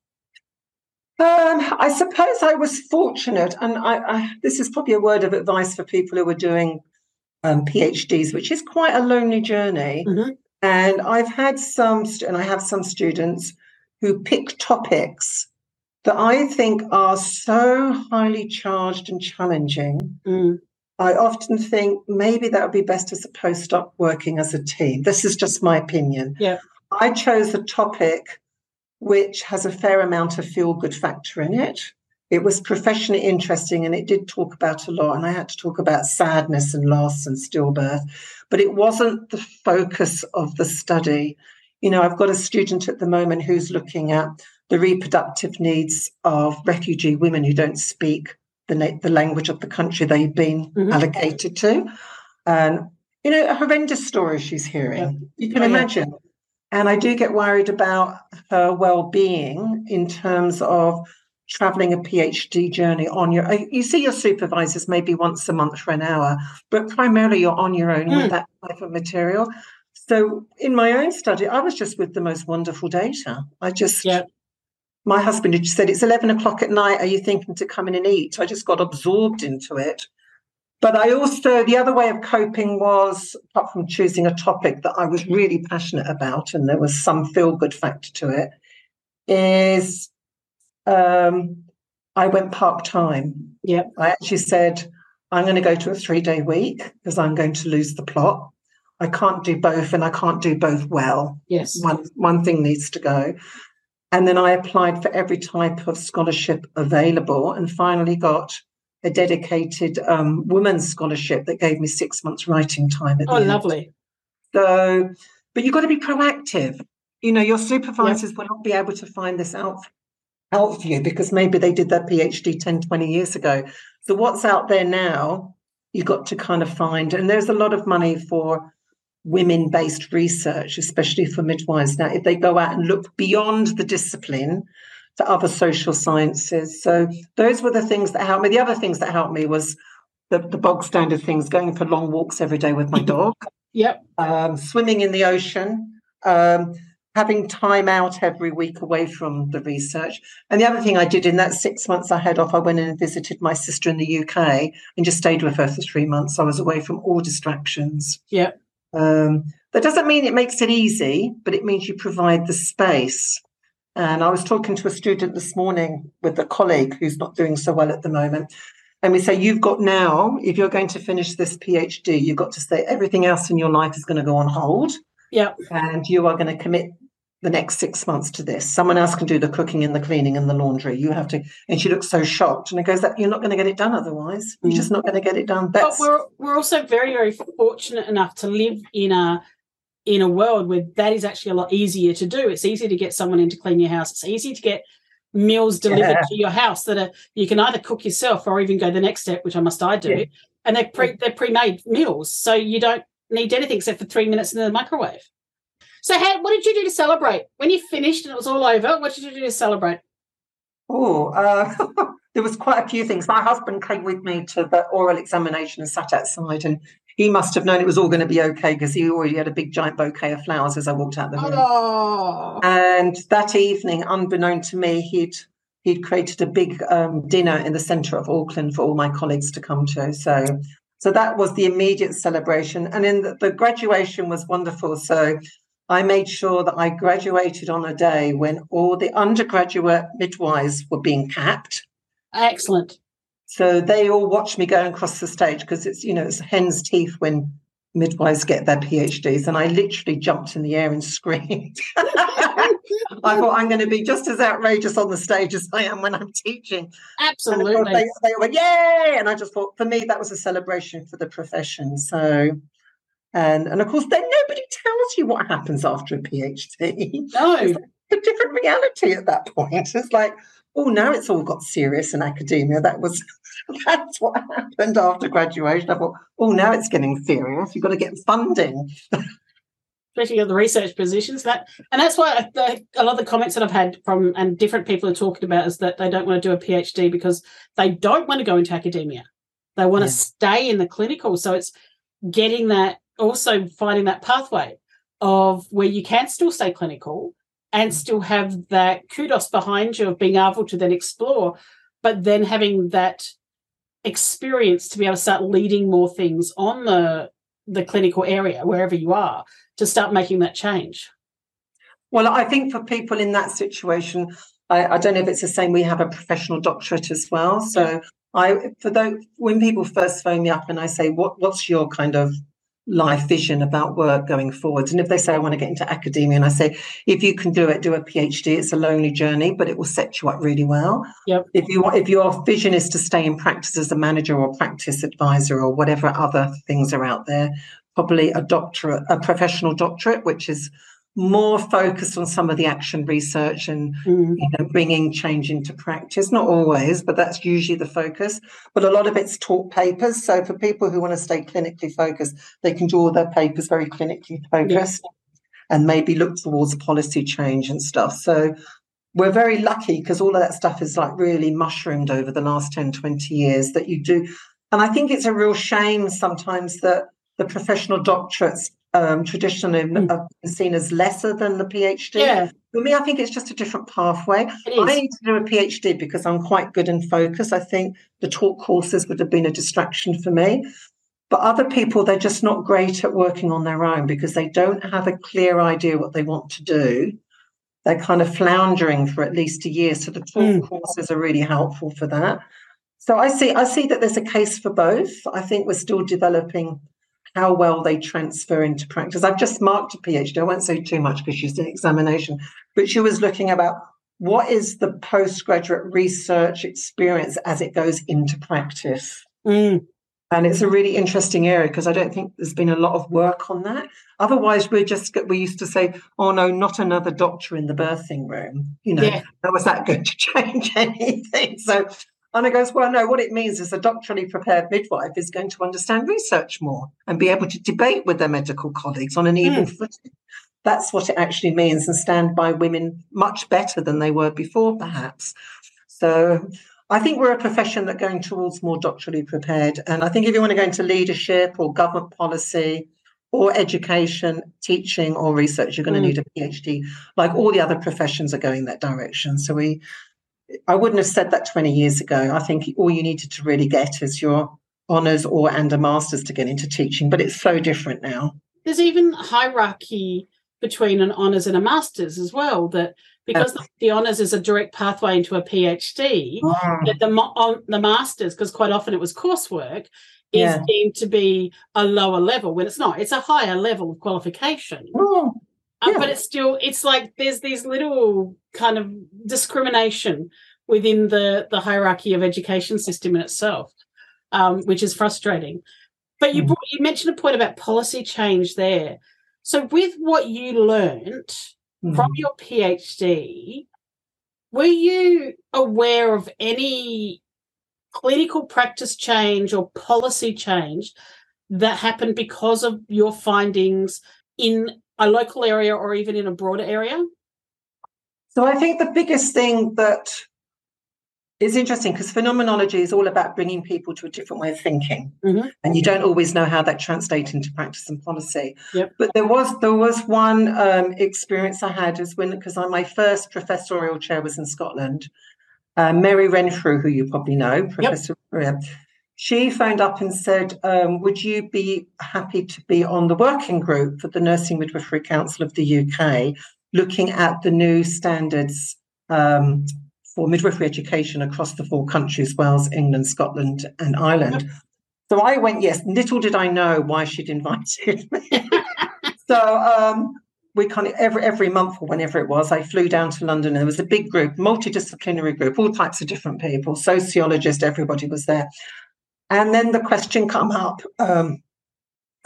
I suppose I was fortunate, and this is probably a word of advice for people who are doing PhDs, which is quite a lonely journey. And I've had I have some students who pick topics that I think are so highly charged and challenging. I often think maybe that would be best as a postdoc working as a team. This is just my opinion. I chose a topic which has a fair amount of feel-good factor in it. It was professionally interesting, and it did talk about a lot, and I had to talk about sadness and loss and stillbirth, but it wasn't the focus of the study. I've got a student at the moment who's looking at the reproductive needs of refugee women who don't speak the language of the country they've been allocated to. And, a horrendous story she's hearing. You can imagine. And I do get worried about her well-being in terms of traveling a PhD journey on your own. You see your supervisors maybe once a month for an hour, but primarily you're on your own with that type of material. So in my own study, I was just with the most wonderful data. My husband had said, it's 11 o'clock at night. Are you thinking to come in and eat? I just got absorbed into it. But the other way of coping was, apart from choosing a topic that I was really passionate about, and there was some feel-good factor to it, is I went part-time. I actually said, I'm going to go to a 3-day week because I'm going to lose the plot. I can't do both, and I can't do both well. One thing needs to go. And then I applied for every type of scholarship available and finally got a dedicated women's scholarship that gave me 6 months writing time at the end. Lovely. So, but you've got to be proactive. Your supervisors will not be able to find this out for you because maybe they did their PhD 10, 20 years ago. So what's out there now, you've got to kind of find. And there's a lot of money for women-based research, especially for midwives now, if they go out and look beyond the discipline to other social sciences. So those were the things that helped me. The other things that helped me was the bog standard things, going for long walks every day with my dog, swimming in the ocean, having time out every week away from the research. And the other thing I did in that 6 months I had off, I went in and visited my sister in the UK and just stayed with her for 3 months. I was away from all distractions. That doesn't mean it makes it easy, but it means you provide the space. And I was talking to a student this morning with a colleague who's not doing so well at the moment. And we say, you've got now, if you're going to finish this PhD, you've got to say everything else in your life is going to go on hold. And you are going to commit the next 6 months to this. Someone else can do the cooking and the cleaning and the laundry. You have to. And she looks so shocked. And it goes, you're not going to get it done otherwise. You're just not going to get it done. But we're also very, very fortunate enough to live in a world where that is actually a lot easier to do. It's easy to get someone in to clean your house. It's easy to get meals delivered to your house that you can either cook yourself or even go the next step, which I do. And they're pre-made meals. So you don't need anything except for 3 minutes in the microwave. So what did you do to celebrate? When you finished and it was all over, what did you do to celebrate? There was quite a few things. My husband came with me to the oral examination and sat outside, and he must have known it was all going to be okay because he already had a big giant bouquet of flowers as I walked out the room. And that evening, unbeknown to me, he'd created a big dinner in the centre of Auckland for all my colleagues to come to. So that was the immediate celebration. And then the graduation was wonderful. So I made sure that I graduated on a day when all the undergraduate midwives were being capped. Excellent. So they all watched me going across the stage because it's hen's teeth when midwives get their PhDs. And I literally jumped in the air and screamed. I thought I'm going to be just as outrageous on the stage as I am when I'm teaching. Absolutely. And they went, yay! And I just thought, for me, that was a celebration for the profession. So And of course, then nobody tells you what happens after a PhD. No. It's like a different reality at that point. It's like, oh, now it's all got serious in academia. That's what happened after graduation. I thought, oh, now it's getting serious. You've got to get funding. Especially on the research positions. That's why a lot of the comments that I've had from and different people are talking about is that they don't want to do a PhD because they don't want to go into academia. They want to stay in the clinical. So it's getting that, also finding that pathway of where you can still stay clinical and still have that kudos behind you of being able to then explore, but then having that experience to be able to start leading more things on the clinical area, wherever you are, to start making that change. Well, I think for people in that situation, I don't know if it's the same. We have a professional doctorate as well. So when people first phone me up and I say, what's your kind of life vision about work going forward? And if they say, I want to get into academia, and I say, if you can do it, do a PhD. It's a lonely journey, but it will set you up really well. Yep. If your vision is to stay in practice as a manager or practice advisor or whatever other things are out there, probably a professional doctorate, which is more focused on some of the action research and bringing change into practice. Not always, but that's usually the focus. But a lot of it's taught papers. So for people who want to stay clinically focused, they can do all their papers very clinically focused and maybe look towards policy change and stuff. So we're very lucky because all of that stuff is like really mushroomed over the last 10, 20 years that you do. And I think it's a real shame sometimes that the professional doctorates traditionally are seen as lesser than the PhD. Yeah. For me, I think it's just a different pathway. I need to do a PhD because I'm quite good in focus. I think the taught courses would have been a distraction for me. But other people, they're just not great at working on their own because they don't have a clear idea what they want to do. They're kind of floundering for at least a year. So the taught courses are really helpful for that. So I see that there's a case for both. I think we're still developing how well they transfer into practice. I've just marked a PhD. I won't say too much because she's doing examination, but she was looking about what is the postgraduate research experience as it goes into practice. And it's a really interesting area because I don't think there's been a lot of work on that. Otherwise, we used to say, oh, no, not another doctor in the birthing room. How was that going to change anything? So Anna goes, well, no, what it means is a doctorally prepared midwife is going to understand research more and be able to debate with their medical colleagues on an equal footing. That's what it actually means, and stand by women much better than they were before, perhaps. So I think we're a profession that's going towards more doctorally prepared. And I think if you want to go into leadership or government policy or education, teaching or research, you're going to need a PhD. Like all the other professions are going that direction. So I wouldn't have said that 20 years ago. I think all you needed to really get is your honours and a master's to get into teaching, but it's so different now. There's even hierarchy between an honours and a master's as well, that because the honours is a direct pathway into a PhD, that the master's, because quite often it was coursework, is deemed to be a lower level when it's not. It's a higher level of qualification. But it's like there's these little kind of discrimination within the hierarchy of education system in itself, which is frustrating. But you mentioned a point about policy change there. So with what you learned from your PhD, were you aware of any clinical practice change or policy change that happened because of your findings in a local area or even in a broader area? So I think the biggest thing that is interesting, because phenomenology is all about bringing people to a different way of thinking, and you don't always know how that translates into practice and policy. But there was one experience I had because my first professorial chair was in Scotland. Mary Renfrew, who you probably know, Professor. She phoned up and said, would you be happy to be on the working group for the Nursing Midwifery Council of the UK, looking at the new standards for midwifery education across the 4 countries, Wales, England, Scotland and Ireland. So I went, yes. Little did I know why she'd invited me. So we kind of every month or whenever it was, I flew down to London, and there was a big group, multidisciplinary group, all types of different people, sociologists, everybody was there. And then the question come up,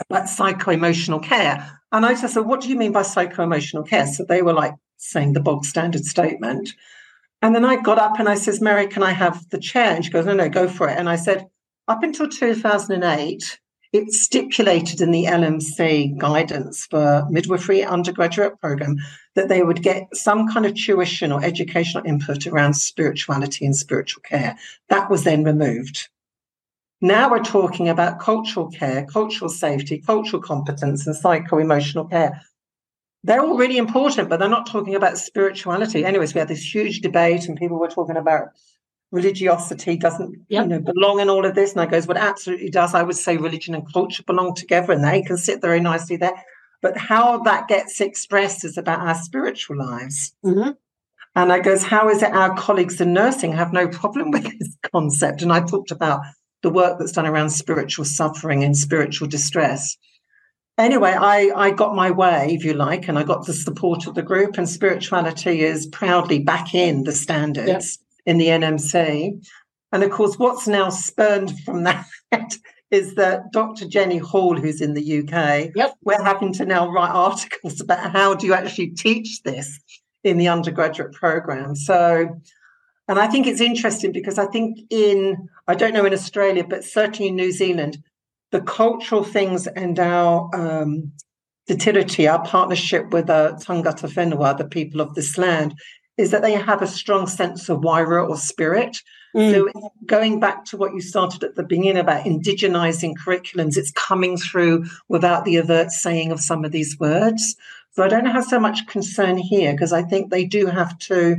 about psycho-emotional care. And I just said, what do you mean by psycho-emotional care? So they were like saying the bog standard statement. And then I got up and I says, Mary, can I have the chair? And she goes, no, go for it. And I said, up until 2008, it's stipulated in the LMC guidance for midwifery undergraduate program that they would get some kind of tuition or educational input around spirituality and spiritual care. That was then removed. Now we're talking about cultural care, cultural safety, cultural competence, and psycho-emotional care. They're all really important, but they're not talking about spirituality. Anyways, we had this huge debate and people were talking about religiosity doesn't belong in all of this. And I goes, well, it absolutely does. I would say religion and culture belong together and they can sit very nicely there. But how that gets expressed is about our spiritual lives. Mm-hmm. And I goes, how is it our colleagues in nursing have no problem with this concept? And I talked about the work that's done around spiritual suffering and spiritual distress. Anyway, I got my way, if you like, and I got the support of the group, and spirituality is proudly back in the standards in the NMC. And of course, what's now spurned from that is that Dr. Jenny Hall, who's in the UK, we're having to now write articles about how do you actually teach this in the undergraduate program. So, and I think it's interesting because I think I don't know in Australia, but certainly in New Zealand, the cultural things and our Te Tiriti, our partnership with Tangata Whenua, the people of this land, is that they have a strong sense of waira or spirit. So going back to what you started at the beginning about indigenizing curriculums, it's coming through without the overt saying of some of these words. So I don't have so much concern here because I think they do have to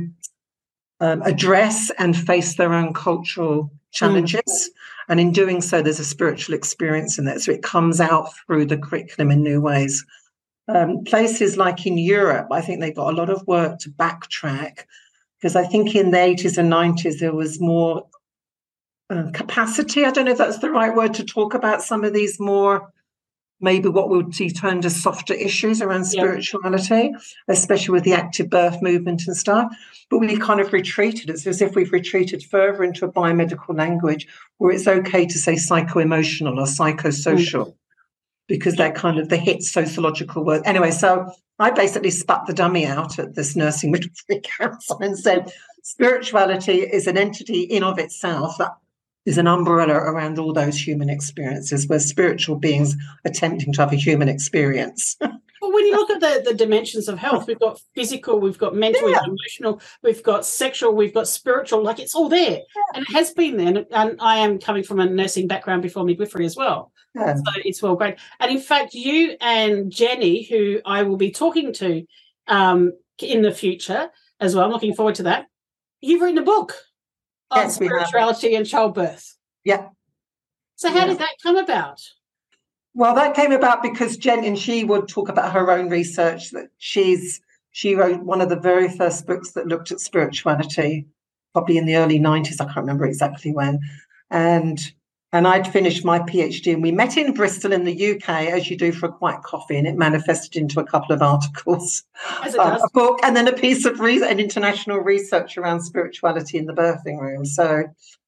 address and face their own cultural challenges. And in doing so, there's a spiritual experience in that. So it comes out through the curriculum in new ways. Places like in Europe, I think they've got a lot of work to backtrack because I think in the 80s and 90s, there was more capacity. I don't know if that's the right word to talk about some of these more, maybe what would be termed as softer issues around spirituality, especially with the active birth movement and stuff. But we kind of retreated. It's as if we've retreated further into a biomedical language where it's okay to say psycho-emotional or psychosocial because they're kind of the hit sociological word. Anyway, so I basically spat the dummy out at this nursing midwifery council and said spirituality is an entity in of itself that is an umbrella around all those human experiences. We're spiritual beings attempting to have a human experience. Well, when you look at the dimensions of health, we've got physical, we've got mental, we've got emotional, we've got sexual, we've got spiritual, like it's all there. And it has been there. And I am coming from a nursing background before midwifery as well. So it's well great. And in fact, you and Jenny, who I will be talking to in the future as well, I'm looking forward to that, you've written a book on spirituality and childbirth. Yeah. So how did that come about? Well, that came about because Jen, and she would talk about her own research that she wrote one of the very first books that looked at spirituality, probably in the early 90s. I can't remember exactly when. And I'd finished my PhD and we met in Bristol in the UK, as you do for a quiet coffee, and it manifested into a couple of articles, a book, and then a piece of an international research around spirituality in the birthing room. So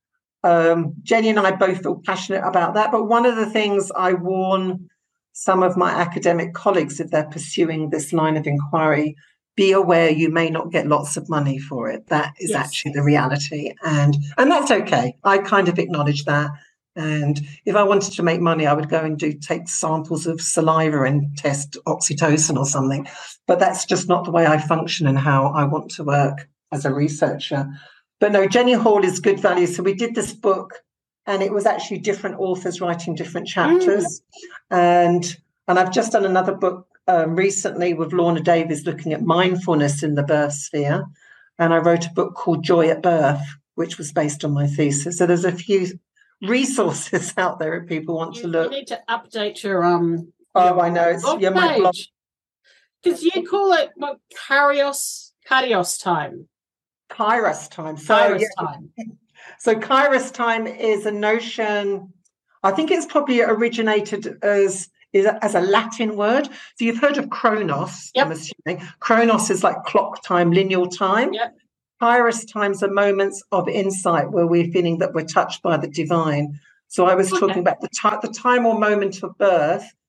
Jenny and I both feel passionate about that. But one of the things I warn some of my academic colleagues, if they're pursuing this line of inquiry, be aware you may not get lots of money for it. That is actually the reality. And that's okay. I kind of acknowledge that. And if I wanted to make money, I would go and take samples of saliva and test oxytocin or something. But that's just not the way I function and how I want to work as a researcher. But no, Jenny Hall is good value. So we did this book and it was actually different authors writing different chapters. And I've just done another book recently with Lorna Davies looking at mindfulness in the birth sphere. And I wrote a book called Joy at Birth, which was based on my thesis. So there's a few resources out there if people want to look. You need to update your I know it's my blog. Because you call it Kairos time. Kairos time. Time. So Kairos time is a notion. I think it's probably originated as a Latin word. So you've heard of Chronos. I'm assuming Chronos is like clock time, lineal time. Kairos times are moments of insight where we're feeling that we're touched by the divine. So I was talking about the time or moment of birth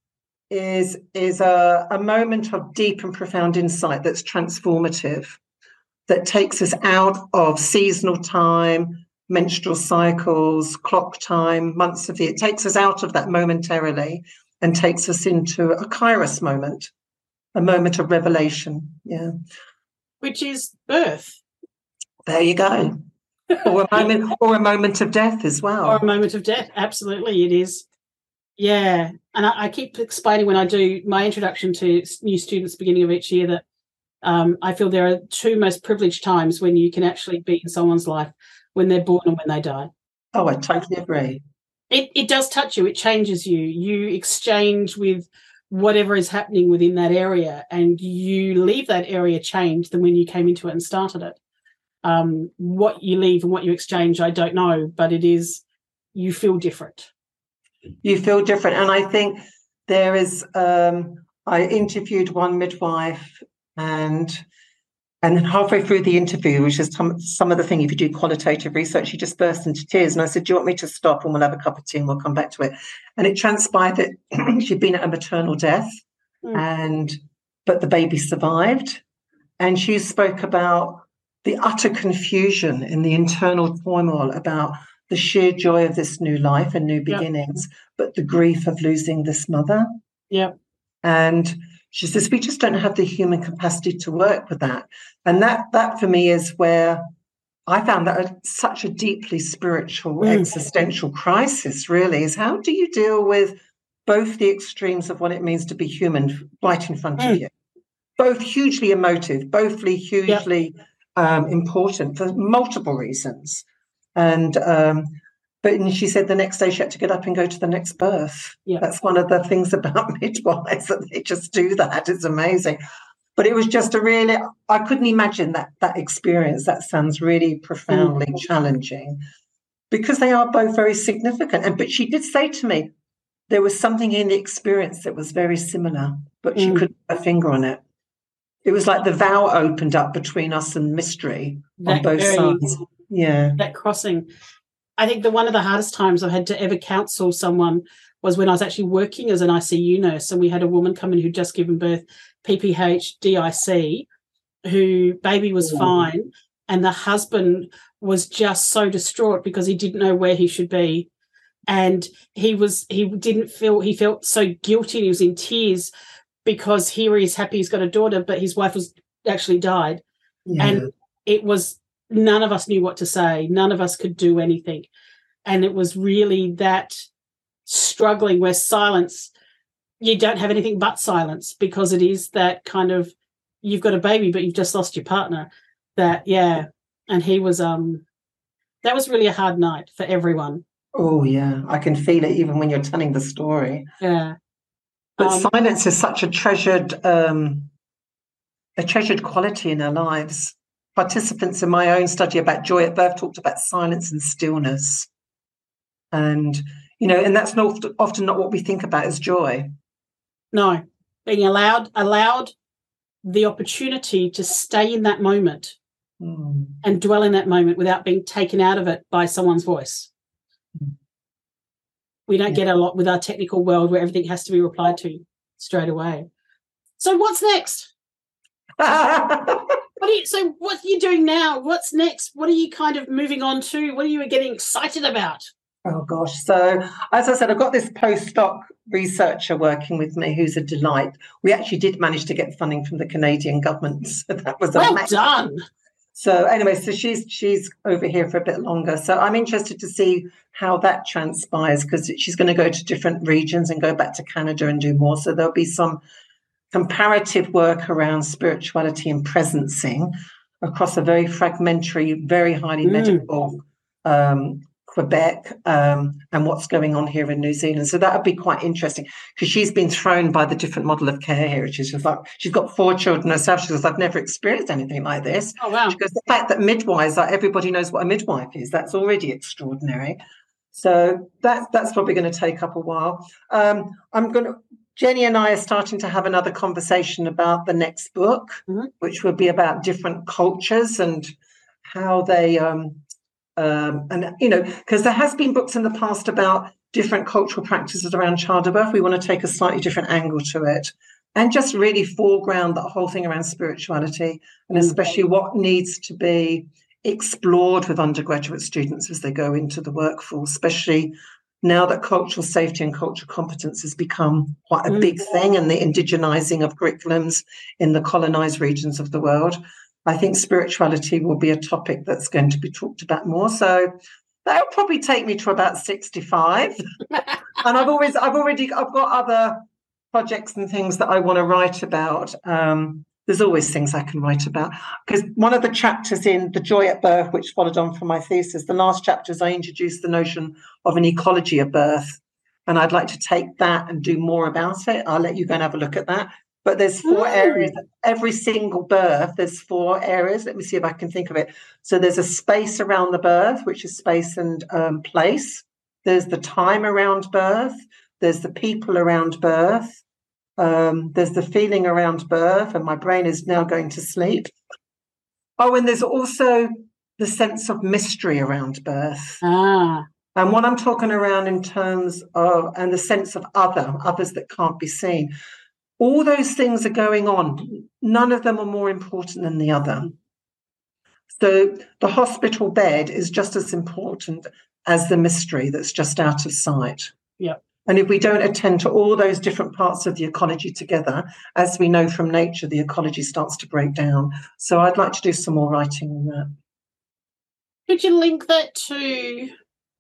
is a moment of deep and profound insight that's transformative, that takes us out of seasonal time, menstrual cycles, clock time, months of the year. It takes us out of that momentarily and takes us into a kairos moment, a moment of revelation. Yeah. Which is birth. There you go. Or a moment of death as well. Or a moment of death. Absolutely, it is. Yeah. And I keep explaining when I do my introduction to new students beginning of each year that I feel there are two most privileged times when you can actually be in someone's life, when they're born and when they die. Oh, I totally agree. It does touch you. It changes you. You exchange with whatever is happening within that area, and you leave that area changed than when you came into it and started it. What you leave and what you exchange, I don't know, but it is, you feel different. You feel different. And I think there is, I interviewed one midwife, and halfway through the interview, which is some of the thing, if you do qualitative research, she just burst into tears. And I said, do you want me to stop and we'll have a cup of tea and we'll come back to it? And it transpired that she'd been at a maternal death, but the baby survived. And she spoke about the utter confusion and the internal turmoil about the sheer joy of this new life and new beginnings, but the grief of losing this mother. Yeah. And she says, we just don't have the human capacity to work with that. And that for me is where I found that such a deeply spiritual, existential crisis, really, is how do you deal with both the extremes of what it means to be human right in front of you? Both hugely emotive, both hugely important for multiple reasons. But she said the next day she had to get up and go to the next birth. Yeah. That's one of the things about midwives, that they just do that. It's amazing. But it was just I couldn't imagine that experience. That sounds really profoundly challenging, because they are both very significant. But she did say to me, there was something in the experience that was very similar, but she couldn't put a finger on it. It was like the vow opened up between us and mystery on both sides. Yeah. That crossing. I think one of the hardest times I've had to ever counsel someone was when I was actually working as an ICU nurse, and we had a woman come in who'd just given birth, PPH, DIC, who baby was fine, and the husband was just so distraught because he didn't know where he should be. And he felt so guilty, and he was in tears because here he is happy he's got a daughter, but his wife was actually died. Yeah. And it was, none of us knew what to say. None of us could do anything. And it was really that struggling where silence, you don't have anything but silence, because it is that kind of, you've got a baby, but you've just lost your partner. And he was, that was really a hard night for everyone. Oh, yeah. I can feel it even when you're telling the story. Yeah. But silence is such a treasured quality in our lives. Participants in my own study about joy at birth talked about silence and stillness. And, and that's not often not what we think about as joy. No, being allowed the opportunity to stay in that moment and dwell in that moment without being taken out of it by someone's voice. We don't get a lot with our technical world where everything has to be replied to straight away. So what's next? What are you doing now? What's next? What are you kind of moving on to? What are you getting excited about? Oh, gosh. So, as I said, I've got this postdoc researcher working with me who's a delight. We actually did manage to get funding from the Canadian government. So that was well done. So anyway, so she's over here for a bit longer. So I'm interested to see how that transpires, because she's going to go to different regions and go back to Canada and do more. So there'll be some comparative work around spirituality and presencing across a very fragmentary, very highly medical Quebec and what's going on here in New Zealand. So that would be quite interesting, because she's been thrown by the different model of care here. She's just like, she's got 4 children herself. She goes, I've never experienced anything like this. Oh, wow. She goes, the fact that midwives, like everybody knows what a midwife is, that's already extraordinary. So that's probably going to take up a while. Jenny and I are starting to have another conversation about the next book, which will be about different cultures and how they And, you know, because there has been books in the past about different cultural practices around childbirth. We want to take a slightly different angle to it and just really foreground that whole thing around spirituality, and especially what needs to be explored with undergraduate students as they go into the workforce, especially now that cultural safety and cultural competence has become quite a big thing, and the indigenizing of curriculums in the colonized regions of the world. I think spirituality will be a topic that's going to be talked about more. So that'll probably take me to about 65. And I've got other projects and things that I want to write about. There's always things I can write about, because one of the chapters in The Joy at Birth, which followed on from my thesis, the last chapters, I introduced the notion of an ecology of birth. And I'd like to take that and do more about it. I'll let you go and have a look at that. But there's 4 areas. Every single birth, there's 4 areas. Let me see if I can think of it. So there's a space around the birth, which is space and place. There's the time around birth. There's the people around birth. There's the feeling around birth, and my brain is now going to sleep. Oh, and there's also the sense of mystery around birth. And what I'm talking around in terms of, and the sense of others that can't be seen. All those things are going on. None of them are more important than the other. So the hospital bed is just as important as the mystery that's just out of sight. Yep. And if we don't attend to all those different parts of the ecology together, as we know from nature, the ecology starts to break down. So I'd like to do some more writing on that. Could you link that to...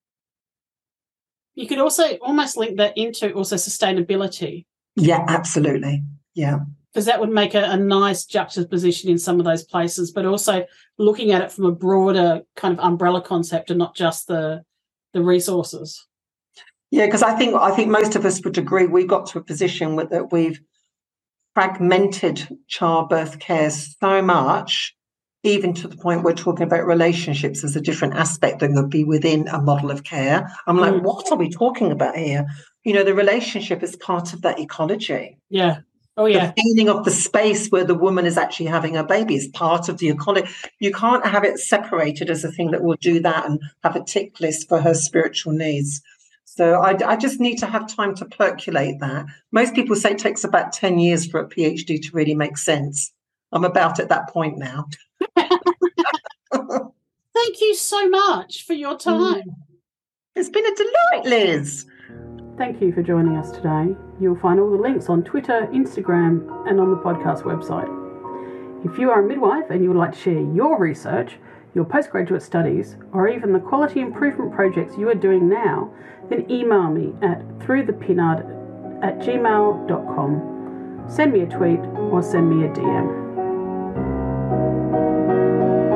You could also almost link that into also sustainability. Yeah, absolutely. Yeah. Because that would make a nice juxtaposition in some of those places, but also looking at it from a broader kind of umbrella concept and not just the resources. Yeah, because I think most of us would agree we've got to a position that we've fragmented childbirth care so much, even to the point we're talking about relationships as a different aspect that would be within a model of care. I'm like, what are we talking about here? You know, the relationship is part of that ecology. Yeah. Oh, yeah. The feeling of the space where the woman is actually having a baby is part of the ecology. You can't have it separated as a thing that will do that and have a tick list for her spiritual needs. So I just need to have time to percolate that. Most people say it takes about 10 years for a PhD to really make sense. I'm about at that point now. Thank you so much for your time. It's been a delight, Liz. Thank you for joining us today. You'll find all the links on Twitter, Instagram, and on the podcast website. If you are a midwife and you would like to share your research, your postgraduate studies, or even the quality improvement projects you are doing now, then email me at throughthepinard@gmail.com. Send me a tweet or send me a DM.